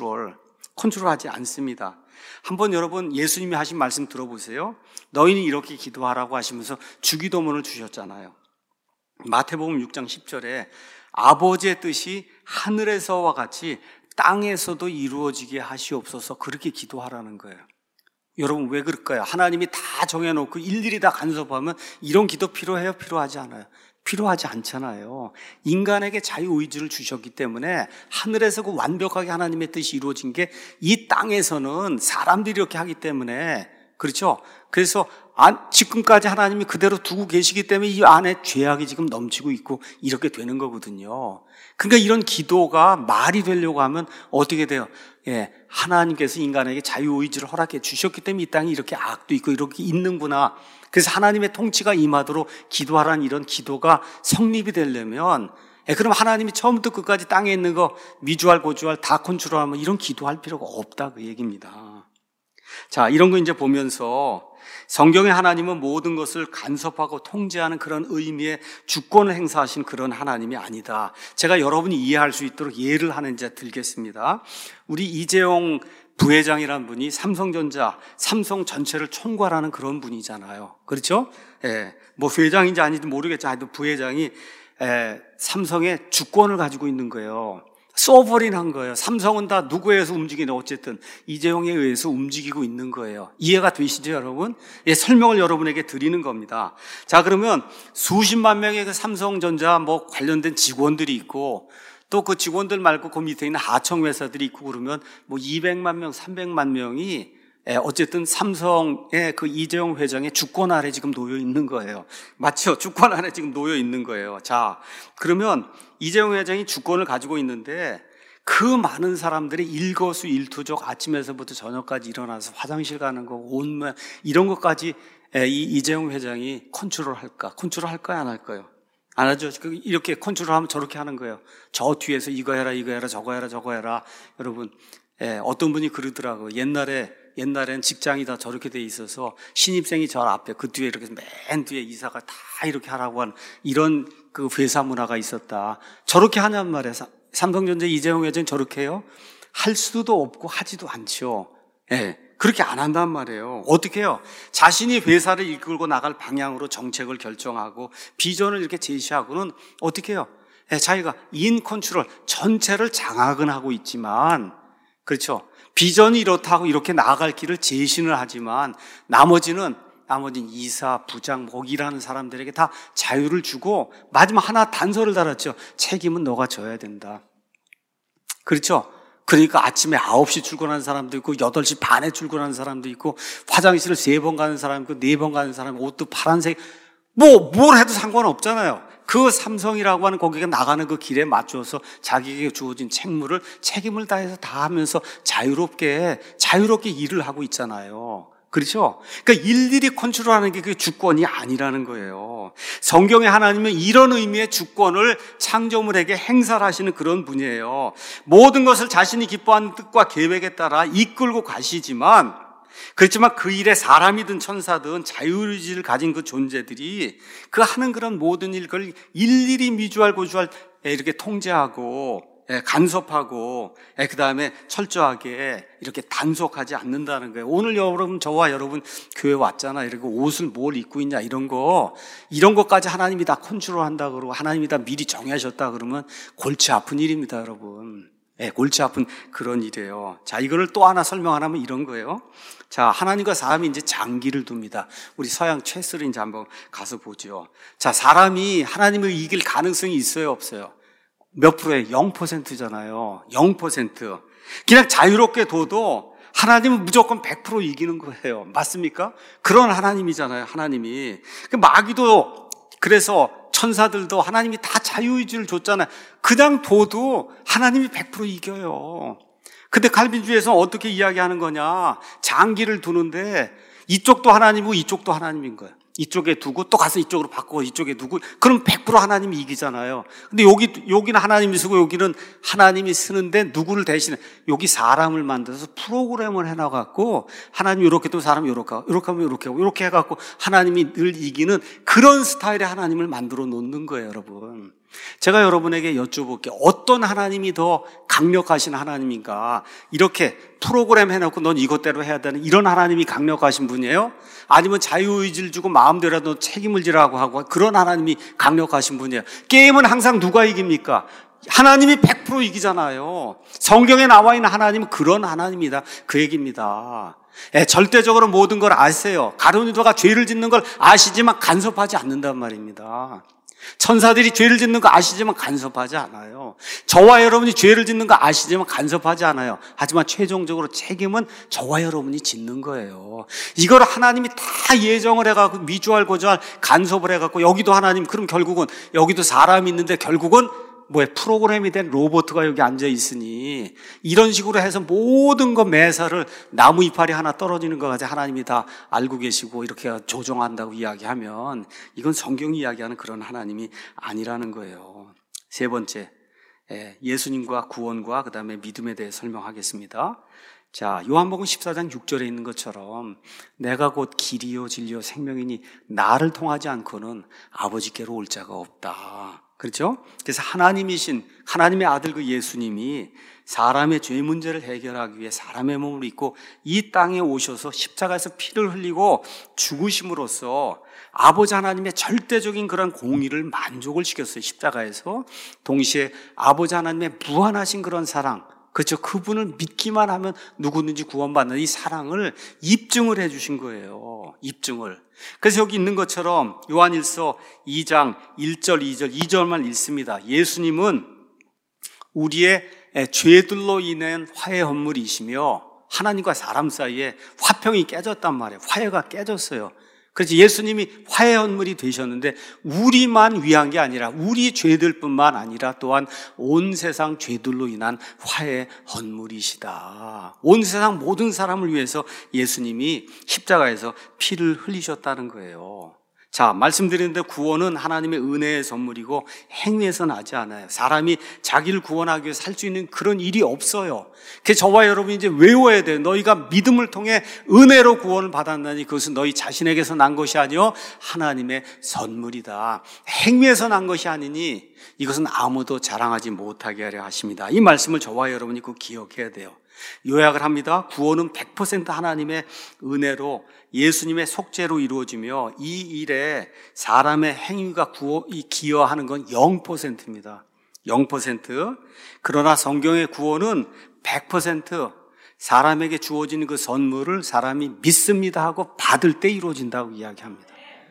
컨트롤하지 않습니다. 한번 여러분 예수님이 하신 말씀 들어보세요. 너희는 이렇게 기도하라고 하시면서 주기도문을 주셨잖아요. 마태복음 6장 10절에 아버지의 뜻이 하늘에서와 같이 땅에서도 이루어지게 하시옵소서 그렇게 기도하라는 거예요. 여러분 왜 그럴까요? 하나님이 다 정해놓고 일일이 다 간섭하면 이런 기도 필요해요? 필요하지 않아요? 필요하지 않잖아요. 인간에게 자유의지를 주셨기 때문에 하늘에서 그 완벽하게 하나님의 뜻이 이루어진 게 이 땅에서는 사람들이 이렇게 하기 때문에, 그렇죠? 그래서 지금까지 하나님이 그대로 두고 계시기 때문에 이 안에 죄악이 지금 넘치고 있고 이렇게 되는 거거든요. 그러니까 이런 기도가 말이 되려고 하면 어떻게 돼요? 하나님께서 인간에게 자유의지를 허락해 주셨기 때문에 이 땅에 이렇게 악도 있고 이렇게 있는구나. 그래서 하나님의 통치가 임하도록 기도하라는 이런 기도가 성립이 되려면 그럼 하나님이 처음부터 끝까지 땅에 있는 거 미주알 고주알 다 컨트롤하면 이런 기도할 필요가 없다 그 얘기입니다. 자, 이런 거 이제 보면서 성경의 하나님은 모든 것을 간섭하고 통제하는 그런 의미의 주권을 행사하신 그런 하나님이 아니다. 제가 여러분이 이해할 수 있도록 예를 하나 이제 들겠습니다. 우리 이재용 부회장이라는 분이 삼성전자, 삼성 전체를 총괄하는 그런 분이잖아요. 그렇죠? 뭐 회장인지 아닌지 모르겠지만 하여튼 부회장이 삼성의 주권을 가지고 있는 거예요. 소버린한 거예요. 삼성은 다 누구에 의해서 움직이냐. 어쨌든 이재용에 의해서 움직이고 있는 거예요. 이해가 되시죠, 여러분? 예, 설명을 여러분에게 드리는 겁니다. 자, 그러면 수십만 명의 그 삼성전자 관련된 직원들이 있고, 또 그 직원들 말고 그 밑에 있는 하청 회사들이 있고 그러면 200만 명, 300만 명이 어쨌든 삼성의 그 이재용 회장의 주권 아래 지금 놓여 있는 거예요. 맞죠? 주권 아래 지금 놓여 있는 거예요. 자, 그러면 이재용 회장이 주권을 가지고 있는데 그 많은 사람들이 일거수일투족 아침에서부터 저녁까지 일어나서 화장실 가는 거, 온몸 이런 것까지 이 이재용 회장이 컨트롤할까? 컨트롤할까요? 안 할까요? 안 하죠. 이렇게 컨트롤하면 저렇게 하는 거예요. 저 뒤에서 이거 해라, 이거 해라, 저거 해라, 저거 해라. 여러분, 어떤 분이 그러더라고요. 옛날엔 직장이 다 저렇게 돼 있어서 신입생이 저 앞에 그 뒤에 이렇게 맨 뒤에 이사가 다 이렇게 하라고 하는 이런 그 회사 문화가 있었다. 저렇게 하냔 말이에요. 삼성전자 이재용 회장이 저렇게 해요? 할 수도 없고 하지도 않죠. 그렇게 안 한단 말이에요. 어떻게 해요? 자신이 회사를 이끌고 나갈 방향으로 정책을 결정하고 비전을 이렇게 제시하고는 어떻게 해요? 자기가 인 컨트롤 전체를 장악은 하고 있지만, 그렇죠? 비전이 이렇다고 이렇게 나아갈 길을 제시는 하지만 나머지는 이사, 부장, 일하는 사람들에게 다 자유를 주고 마지막 하나 단서를 달았죠. 책임은 너가 져야 된다. 그렇죠? 그러니까 아침에 9시 출근하는 사람도 있고 8시 반에 출근하는 사람도 있고 화장실을 3번 가는 사람 있고 4번 가는 사람, 옷도 파란색, 뭘 해도 상관없잖아요. 그 삼성이라고 하는 거기가 나가는 그 길에 맞춰서 자기에게 주어진 책임을 다해서 다 하면서 자유롭게 일을 하고 있잖아요. 그렇죠? 그러니까 일일이 컨트롤하는 게 그게 주권이 아니라는 거예요. 성경의 하나님은 이런 의미의 주권을 창조물에게 행사를 하시는 그런 분이에요. 모든 것을 자신이 기뻐하는 뜻과 계획에 따라 이끌고 가시지만, 그렇지만 그 일에 사람이든 천사든 자유의지를 가진 그 존재들이 그 하는 그런 모든 일을 일일이 미주알 고주알 이렇게 통제하고 간섭하고 그 다음에 철저하게 이렇게 단속하지 않는다는 거예요. 오늘 여러분, 저와 여러분 교회 왔잖아. 이렇게 옷을 뭘 입고 있냐 이런 것까지 하나님이 다 컨트롤한다 그러고 하나님이 다 미리 정하셨다 그러면 골치 아픈 일입니다, 여러분. 골치 아픈 그런 일이에요. 자, 이거를 또 하나 설명하면 이런 거예요. 자, 하나님과 사람이 이제 장기를 둡니다. 우리 서양 체스를 이제 한번 가서 보죠. 자, 사람이 하나님을 이길 가능성이 있어요, 없어요? 몇 프로예요? 0%잖아요. 0%. 그냥 자유롭게 둬도 하나님은 무조건 100% 이기는 거예요. 맞습니까? 그런 하나님이잖아요, 하나님이. 마귀도, 그래서 천사들도 하나님이 다 자유의지를 줬잖아요. 그냥 둬도 하나님이 100% 이겨요. 근데 칼빈주의에서 어떻게 이야기하는 거냐? 장기를 두는데 이쪽도 하나님이고 이쪽도 하나님인 거예요. 이쪽에 두고 또 가서 이쪽으로 바꾸고 이쪽에 두고, 그럼 100% 하나님이 이기잖아요. 근데 여기는 하나님이 쓰고 여기는 하나님이 쓰는데 누구를 대신해? 여기 사람을 만들어서 프로그램을 해놔갖고 하나님이 이렇게 또 사람이 이렇게 하면 이렇게 하고 이렇게 해갖고 하나님이 늘 이기는 그런 스타일의 하나님을 만들어 놓는 거예요, 여러분. 제가 여러분에게 여쭤볼게요. 어떤 하나님이 더 강력하신 하나님인가? 이렇게 프로그램 해놓고 넌 이것대로 해야 되는 이런 하나님이 강력하신 분이에요? 아니면 자유의지를 주고 마음대로라도 책임을 지라고 하고 그런 하나님이 강력하신 분이에요? 게임은 항상 누가 이깁니까? 하나님이 100% 이기잖아요. 성경에 나와 있는 하나님은 그런 하나님이다, 그 얘기입니다. 절대적으로 모든 걸 아세요. 가룟 유다가 죄를 짓는 걸 아시지만 간섭하지 않는단 말입니다. 천사들이 죄를 짓는 거 아시지만 간섭하지 않아요. 저와 여러분이 죄를 짓는 거 아시지만 간섭하지 않아요. 하지만 최종적으로 책임은 저와 여러분이 짓는 거예요. 이걸 하나님이 다 예정을 해갖고 미주알 고주알 간섭을 해갖고 여기도 하나님, 그럼 결국은 여기도 사람이 있는데 결국은 프로그램이 된 로봇가 여기 앉아 있으니 이런 식으로 해서 모든 거 매사를 나무 이파리 하나 떨어지는 것까지 하나님이 다 알고 계시고 이렇게 조정한다고 이야기하면 이건 성경이 이야기하는 그런 하나님이 아니라는 거예요. 세 번째, 예수님과 구원과 그 다음에 믿음에 대해 설명하겠습니다. 자, 요한복음 14장 6절에 있는 것처럼 내가 곧 길이요 진리요 생명이니 나를 통하지 않고는 아버지께로 올 자가 없다. 그렇죠? 그래서 하나님의 아들 그 예수님이 사람의 죄 문제를 해결하기 위해 사람의 몸을 입고 이 땅에 오셔서 십자가에서 피를 흘리고 죽으심으로써 아버지 하나님의 절대적인 그런 공의를 만족을 시켰어요. 십자가에서. 동시에 아버지 하나님의 무한하신 그런 사랑, 그렇죠? 그분을 믿기만 하면 누구든지 구원받는 이 사랑을 입증을 해 주신 거예요. 입증을. 그래서 여기 있는 것처럼 요한일서 2장 1절, 2절, 2절만 읽습니다. 예수님은 우리의 죄들로 인한 화해 헌물이시며 하나님과 사람 사이에 화평이 깨졌단 말이에요. 화해가 깨졌어요. 그래서 예수님이 화해 헌물이 되셨는데 우리만 위한 게 아니라 우리 죄들뿐만 아니라 또한 온 세상 죄들로 인한 화해 헌물이시다. 온 세상 모든 사람을 위해서 예수님이 십자가에서 피를 흘리셨다는 거예요. 자, 말씀드리는데 구원은 하나님의 은혜의 선물이고 행위에서 나지 않아요. 사람이 자기를 구원하기 위해 살 수 있는 그런 일이 없어요. 그래서 저와 여러분이 이제 외워야 돼요. 너희가 믿음을 통해 은혜로 구원을 받았나니 그것은 너희 자신에게서 난 것이 아니요 하나님의 선물이다. 행위에서 난 것이 아니니 이것은 아무도 자랑하지 못하게 하려 하십니다. 이 말씀을 저와 여러분이 꼭 기억해야 돼요. 요약을 합니다. 구원은 100% 하나님의 은혜로 예수님의 속죄로 이루어지며 이 일에 사람의 행위가 기여하는 건 0%입니다. 0%. 그러나 성경의 구원은 100% 사람에게 주어지는 그 선물을 사람이 믿습니다 하고 받을 때 이루어진다고 이야기합니다.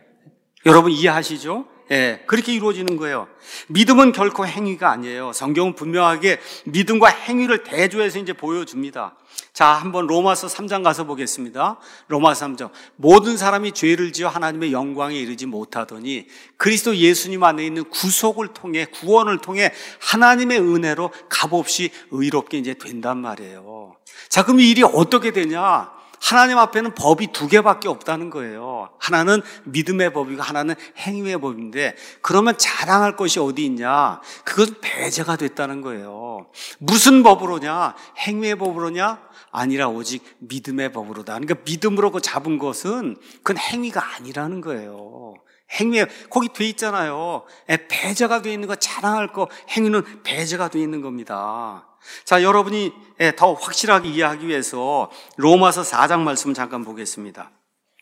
여러분 이해하시죠? 예, 그렇게 이루어지는 거예요. 믿음은 결코 행위가 아니에요. 성경은 분명하게 믿음과 행위를 대조해서 이제 보여줍니다. 자, 한번 로마서 3장 가서 보겠습니다. 로마서 3장. 모든 사람이 죄를 지어 하나님의 영광에 이르지 못하더니 그리스도 예수님 안에 있는 구속을 통해 구원을 통해 하나님의 은혜로 값없이 의롭게 이제 된단 말이에요. 자, 그럼 이 일이 어떻게 되냐? 하나님 앞에는 법이 두 개밖에 없다는 거예요. 하나는 믿음의 법이고 하나는 행위의 법인데 그러면 자랑할 것이 어디 있냐? 그것은 배제가 됐다는 거예요. 무슨 법으로냐? 행위의 법으로냐? 아니라 오직 믿음의 법으로다. 그러니까 믿음으로 그 잡은 것은 그건 행위가 아니라는 거예요. 행위에 거기 돼 있잖아요. 배제가 돼 있는 거 자랑할 거 행위는 배제가 돼 있는 겁니다. 자, 여러분이 더 확실하게 이해하기 위해서 로마서 4장 말씀 잠깐 보겠습니다.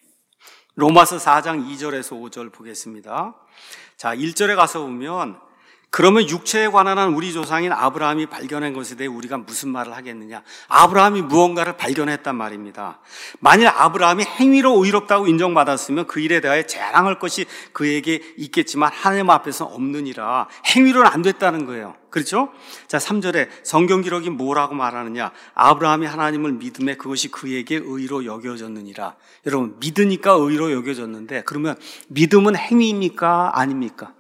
로마서 4장 2절에서 5절 보겠습니다. 자, 1절에 가서 보면 그러면 육체에 관한 한 우리 조상인 아브라함이 발견한 것에 대해 우리가 무슨 말을 하겠느냐? 아브라함이 무언가를 발견했단 말입니다. 만일 아브라함이 행위로 의롭다고 인정받았으면 그 일에 대하여 자랑할 것이 그에게 있겠지만 하나님 앞에서는 없느니라. 행위로는 안 됐다는 거예요. 그렇죠? 자, 3절에 성경 기록이 뭐라고 말하느냐? 아브라함이 하나님을 믿음에 그것이 그에게 의로 여겨졌느니라. 여러분, 믿으니까 의로 여겨졌는데 그러면 믿음은 행위입니까? 아닙니까?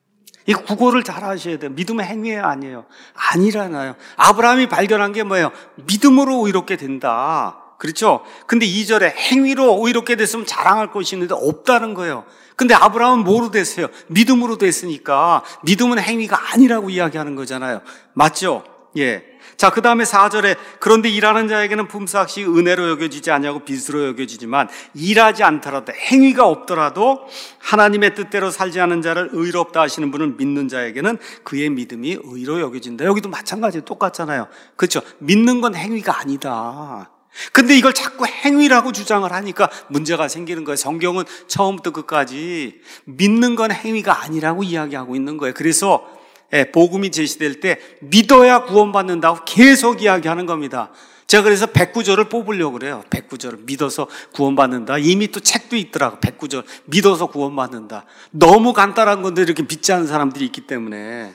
이 국어를 잘 하셔야 돼요. 믿음의 행위예요, 아니에요? 아니라나요. 아브라함이 발견한 게 뭐예요? 믿음으로 의롭게 된다. 그렇죠? 근데 2절에 행위로 의롭게 됐으면 자랑할 것이 있는데 없다는 거예요. 근데 아브라함은 뭐로 됐어요? 믿음으로 됐으니까 믿음은 행위가 아니라고 이야기하는 거잖아요. 맞죠? 예. 자, 그 다음에 4절에 그런데 일하는 자에게는 품삯이 은혜로 여겨지지 아니하고 빚으로 여겨지지만 일하지 않더라도 행위가 없더라도 하나님의 뜻대로 살지 않은 자를 의롭다 하시는 분을 믿는 자에게는 그의 믿음이 의로 여겨진다. 여기도 마찬가지로 똑같잖아요. 그렇죠? 믿는 건 행위가 아니다. 근데 이걸 자꾸 행위라고 주장을 하니까 문제가 생기는 거예요. 성경은 처음부터 끝까지 믿는 건 행위가 아니라고 이야기하고 있는 거예요. 그래서 복음이 제시될 때 믿어야 구원받는다고 계속 이야기하는 겁니다. 제가 그래서 109절을 뽑으려고 그래요. 109절을 믿어서 구원받는다. 이미 또 책도 있더라고. 109절 믿어서 구원받는다. 너무 간단한 건데 이렇게 믿지 않는 사람들이 있기 때문에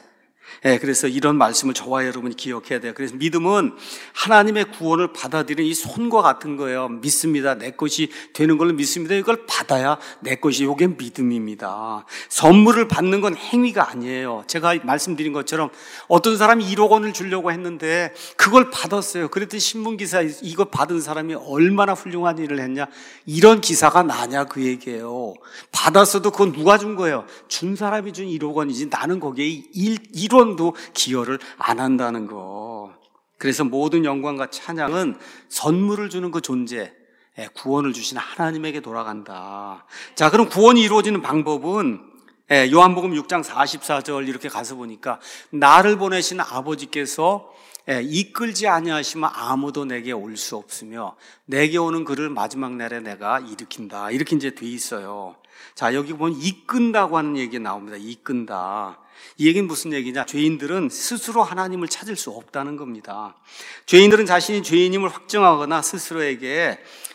그래서 이런 말씀을 저와 여러분이 기억해야 돼요. 그래서 믿음은 하나님의 구원을 받아들이는 이 손과 같은 거예요. 믿습니다. 내 것이 되는 걸로 믿습니다. 이걸 받아야 내 것이 이게 믿음입니다. 선물을 받는 건 행위가 아니에요. 제가 말씀드린 것처럼 어떤 사람이 1억 원을 주려고 했는데 그걸 받았어요. 그랬더니 신문기사에 이거 받은 사람이 얼마나 훌륭한 일을 했냐. 이런 기사가 나냐 그 얘기예요. 받았어도 그건 누가 준 거예요? 준 사람이 준 1억 원이지 나는 거기에 1원도 기여를 안 한다는 거. 그래서 모든 영광과 찬양은 선물을 주는 그 존재, 구원을 주신 하나님에게 돌아간다. 자, 그럼 구원이 이루어지는 방법은 요한복음 6장 44절 이렇게 가서 보니까 나를 보내신 아버지께서 이끌지 아니하시면 아무도 내게 올 수 없으며 내게 오는 그를 마지막 날에 내가 일으킨다. 이렇게 이제 돼 있어요. 자, 여기 보면 이끈다고 하는 얘기가 나옵니다. 이끈다. 이 얘기는 무슨 얘기냐? 죄인들은 스스로 하나님을 찾을 수 없다는 겁니다. 죄인들은 자신이 죄인임을 확증하거나 스스로에게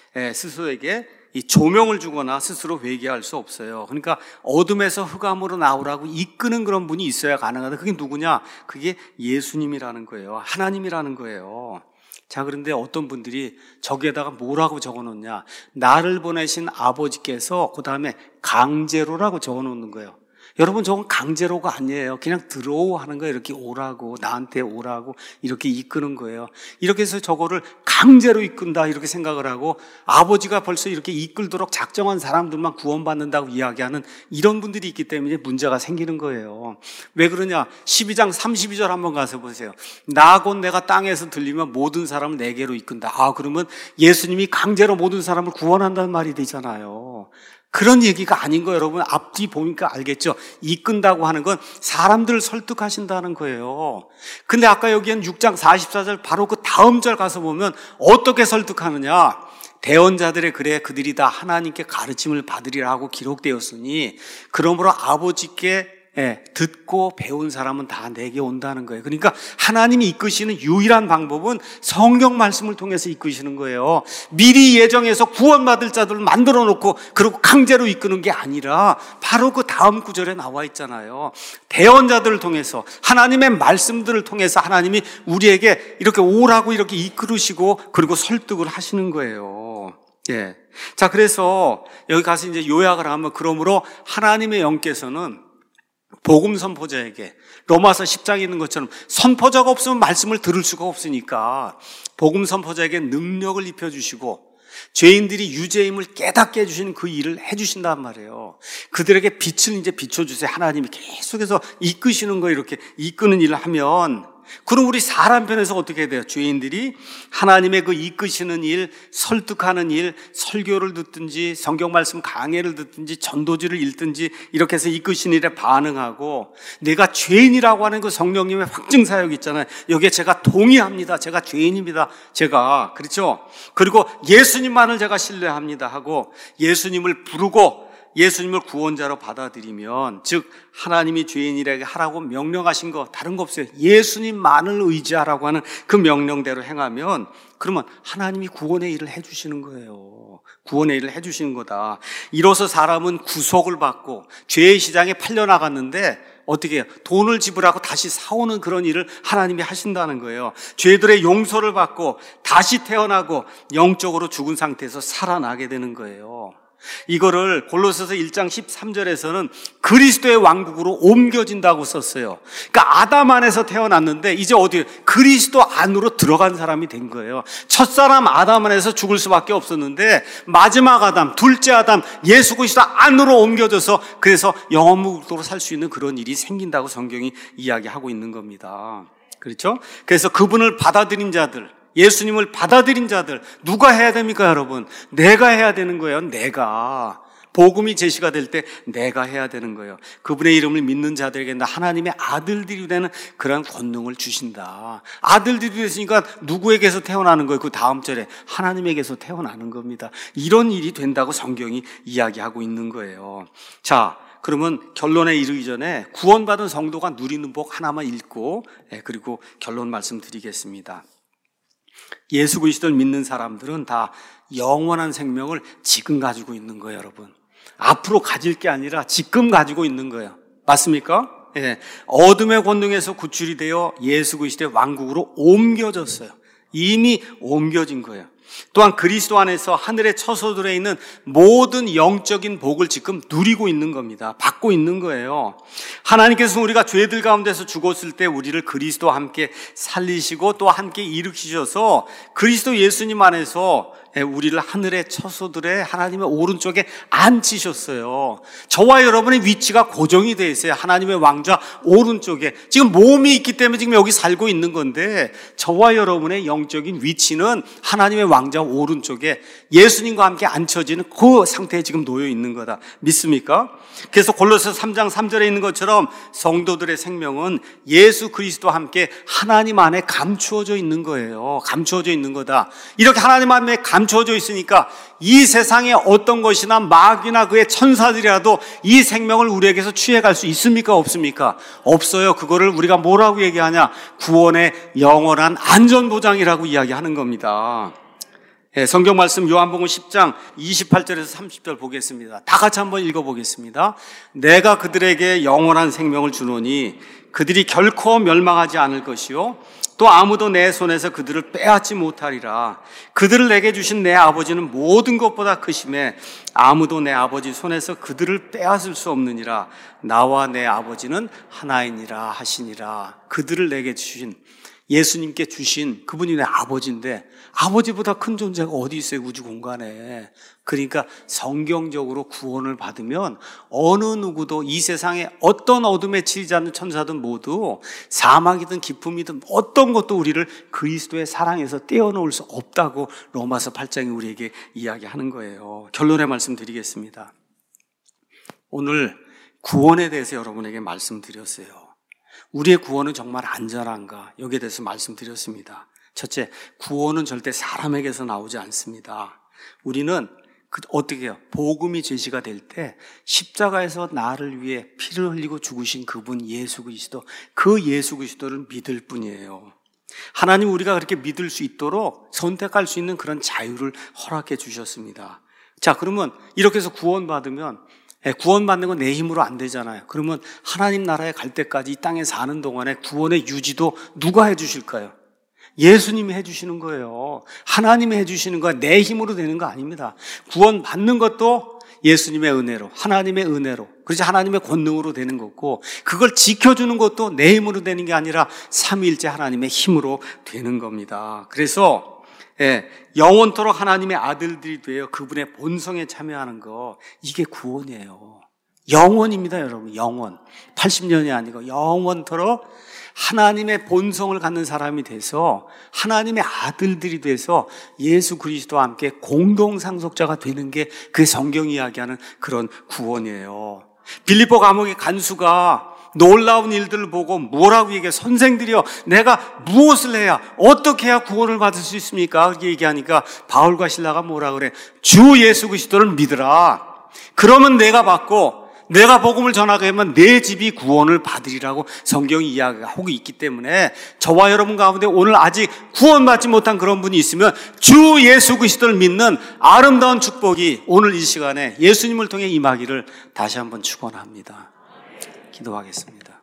이 조명을 주거나 스스로 회개할 수 없어요. 그러니까 어둠에서 흑암으로 나오라고 이끄는 그런 분이 있어야 가능하다. 그게 누구냐? 그게 예수님이라는 거예요. 하나님이라는 거예요. 자, 그런데 어떤 분들이 저기에다가 뭐라고 적어놓냐? 나를 보내신 아버지께서 그 다음에 강제로라고 적어놓는 거예요. 여러분, 저건 강제로가 아니에요. 그냥 들어오 하는 거예요. 이렇게 오라고, 나한테 오라고 이렇게 이끄는 거예요. 이렇게 해서 저거를 강제로 이끈다 이렇게 생각을 하고 아버지가 벌써 이렇게 이끌도록 작정한 사람들만 구원받는다고 이야기하는 이런 분들이 있기 때문에 문제가 생기는 거예요. 왜 그러냐? 12장 32절 한번 가서 보세요. 나 곧 내가 땅에서 들리면 모든 사람을 내게로 이끈다. 그러면 예수님이 강제로 모든 사람을 구원한다는 말이 되잖아요. 그런 얘기가 아닌 거예요. 여러분, 앞뒤 보니까 알겠죠? 이끈다고 하는 건 사람들을 설득하신다는 거예요. 근데 아까 여기엔 6장 44절 바로 그 다음 절 가서 보면 어떻게 설득하느냐? 대언자들의 글에 그들이 다 하나님께 가르침을 받으리라고 기록되었으니 그러므로 아버지께 듣고 배운 사람은 다 내게 온다는 거예요. 그러니까 하나님이 이끄시는 유일한 방법은 성경 말씀을 통해서 이끄시는 거예요. 미리 예정해서 구원받을 자들을 만들어 놓고 그리고 강제로 이끄는 게 아니라 바로 그 다음 구절에 나와 있잖아요. 대언자들을 통해서 하나님의 말씀들을 통해서 하나님이 우리에게 이렇게 오라고 이렇게 이끌으시고 그리고 설득을 하시는 거예요. 자, 그래서 여기 가서 이제 요약을 하면 그러므로 하나님의 영께서는 복음 선포자에게 로마서 10장에 있는 것처럼 선포자가 없으면 말씀을 들을 수가 없으니까 복음 선포자에게 능력을 입혀주시고 죄인들이 유죄임을 깨닫게 해주시는 그 일을 해주신단 말이에요. 그들에게 빛을 이제 비춰주세요. 하나님이 계속해서 이끄시는 거 이렇게 이끄는 일을 하면 그럼 우리 사람 편에서 어떻게 해야 돼요? 죄인들이 하나님의 그 이끄시는 일, 설득하는 일, 설교를 듣든지 성경 말씀 강해를 듣든지 전도지를 읽든지 이렇게 해서 이끄시는 일에 반응하고 내가 죄인이라고 하는 그 성령님의 확증 사역 있잖아요. 여기에 제가 동의합니다. 제가 죄인입니다. 제가 그렇죠? 그리고 예수님만을 제가 신뢰합니다 하고 예수님을 부르고 예수님을 구원자로 받아들이면 즉 하나님이 죄인이라게 하라고 명령하신 거 다른 거 없어요. 예수님만을 의지하라고 하는 그 명령대로 행하면 그러면 하나님이 구원의 일을 해주시는 거예요. 구원의 일을 해주시는 거다. 이로써 사람은 구속을 받고 죄의 시장에 팔려나갔는데 어떻게 해요? 돈을 지불하고 다시 사오는 그런 일을 하나님이 하신다는 거예요. 죄들의 용서를 받고 다시 태어나고 영적으로 죽은 상태에서 살아나게 되는 거예요. 이거를 골로새서 1장 13절에서는 그리스도의 왕국으로 옮겨진다고 썼어요. 그러니까 아담 안에서 태어났는데 이제 어디에 그리스도 안으로 들어간 사람이 된 거예요. 첫사람 아담 안에서 죽을 수밖에 없었는데 마지막 아담, 둘째 아담 예수 그리스도 안으로 옮겨져서 그래서 영원무국도로 살 수 있는 그런 일이 생긴다고 성경이 이야기하고 있는 겁니다. 그렇죠? 그래서 그분을 받아들인 자들, 예수님을 받아들인 자들 누가 해야 됩니까, 여러분? 내가 해야 되는 거예요. 내가. 복음이 제시가 될 때 내가 해야 되는 거예요. 그분의 이름을 믿는 자들에게 하나님의 아들들이 되는 그런 권능을 주신다. 아들들이 됐으니까 누구에게서 태어나는 거예요? 그 다음 절에 하나님에게서 태어나는 겁니다. 이런 일이 된다고 성경이 이야기하고 있는 거예요. 자, 그러면 결론에 이르기 전에 구원받은 성도가 누리는 복 하나만 읽고 그리고 결론 말씀드리겠습니다. 예수 그리스도를 믿는 사람들은 다 영원한 생명을 지금 가지고 있는 거예요, 여러분. 앞으로 가질 게 아니라 지금 가지고 있는 거예요. 맞습니까? 어둠의 권능에서 구출이 되어 예수 그리스도의 왕국으로 옮겨졌어요. 이미 옮겨진 거예요. 또한 그리스도 안에서 하늘의 처소들에 있는 모든 영적인 복을 지금 누리고 있는 겁니다. 받고 있는 거예요. 하나님께서 우리가 죄들 가운데서 죽었을 때 우리를 그리스도와 함께 살리시고 또 함께 일으키셔서 그리스도 예수님 안에서 우리를 하늘의 처소들의 하나님의 오른쪽에 앉히셨어요. 저와 여러분의 위치가 고정이 되어 있어요. 하나님의 왕좌 오른쪽에. 지금 몸이 있기 때문에 지금 여기 살고 있는 건데, 저와 여러분의 영적인 위치는 하나님의 왕좌 오른쪽에 예수님과 함께 앉혀지는 그 상태에 지금 놓여 있는 거다. 믿습니까? 그래서 골로새서 3장 3절에 있는 것처럼 성도들의 생명은 예수 그리스도와 함께 하나님 안에 감추어져 있는 거예요. 감추어져 있는 거다. 이렇게 하나님 안에 감추어져 있으니까 이 세상에 어떤 것이나 마귀나 그의 천사들이라도 이 생명을 우리에게서 취해갈 수 있습니까? 없습니까? 없어요. 그거를 우리가 뭐라고 얘기하냐? 구원의 영원한 안전보장이라고 이야기하는 겁니다. 성경 말씀 요한복음 10장 28절에서 30절 보겠습니다. 다 같이 한번 읽어보겠습니다. 내가 그들에게 영원한 생명을 주노니 그들이 결코 멸망하지 않을 것이요 또 아무도 내 손에서 그들을 빼앗지 못하리라. 그들을 내게 주신 내 아버지는 모든 것보다 크심에 아무도 내 아버지 손에서 그들을 빼앗을 수 없느니라. 나와 내 아버지는 하나이니라 하시니라. 그들을 내게 주신, 예수님께 주신 그분이 내 아버지인데 아버지보다 큰 존재가 어디 있어요, 우주 공간에. 그러니까 성경적으로 구원을 받으면 어느 누구도 이 세상에 어떤 어둠에 치이지 않는 천사든 모두 사막이든 기쁨이든 어떤 것도 우리를 그리스도의 사랑에서 떼어놓을 수 없다고 로마서 8장이 우리에게 이야기하는 거예요. 결론의 말씀 드리겠습니다. 오늘 구원에 대해서 여러분에게 말씀드렸어요. 우리의 구원은 정말 안전한가? 여기에 대해서 말씀드렸습니다. 첫째, 구원은 절대 사람에게서 나오지 않습니다. 우리는 어떻게 해요? 복음이 제시가 될 때 십자가에서 나를 위해 피를 흘리고 죽으신 그분 예수 그리스도, 그 예수 그리스도를 믿을 뿐이에요. 하나님 우리가 그렇게 믿을 수 있도록 선택할 수 있는 그런 자유를 허락해 주셨습니다. 자, 그러면 이렇게 해서 구원받으면, 구원받는 건 내 힘으로 안 되잖아요. 그러면 하나님 나라에 갈 때까지 이 땅에 사는 동안에 구원의 유지도 누가 해 주실까요? 예수님이 해주시는 거예요. 하나님이 해주시는 거야. 내 힘으로 되는 거 아닙니다. 구원 받는 것도 예수님의 은혜로, 하나님의 은혜로, 그렇지 하나님의 권능으로 되는 거고, 그걸 지켜주는 것도 내 힘으로 되는 게 아니라 삼위일체 하나님의 힘으로 되는 겁니다. 그래서 영원토록 하나님의 아들들이 되어 그분의 본성에 참여하는 거, 이게 구원이에요. 영원입니다, 여러분. 영원. 80년이 아니고 영원토록 하나님의 본성을 갖는 사람이 돼서 하나님의 아들들이 돼서 예수 그리스도와 함께 공동상속자가 되는 게 그 성경이 이야기하는 그런 구원이에요. 빌립보 감옥의 간수가 놀라운 일들을 보고 뭐라고 얘기해? 선생들이여, 내가 무엇을 해야, 어떻게 해야 구원을 받을 수 있습니까? 그렇게 얘기하니까 바울과 실라가 뭐라 그래? 주 예수 그리스도를 믿으라. 그러면 내가 받고 내가 복음을 전하게 하면 내 집이 구원을 받으리라고 성경이 이야기하고 있기 때문에 저와 여러분 가운데 오늘 아직 구원받지 못한 그런 분이 있으면 주 예수 그리스도를 믿는 아름다운 축복이 오늘 이 시간에 예수님을 통해 임하기를 다시 한번 축원합니다. 기도하겠습니다.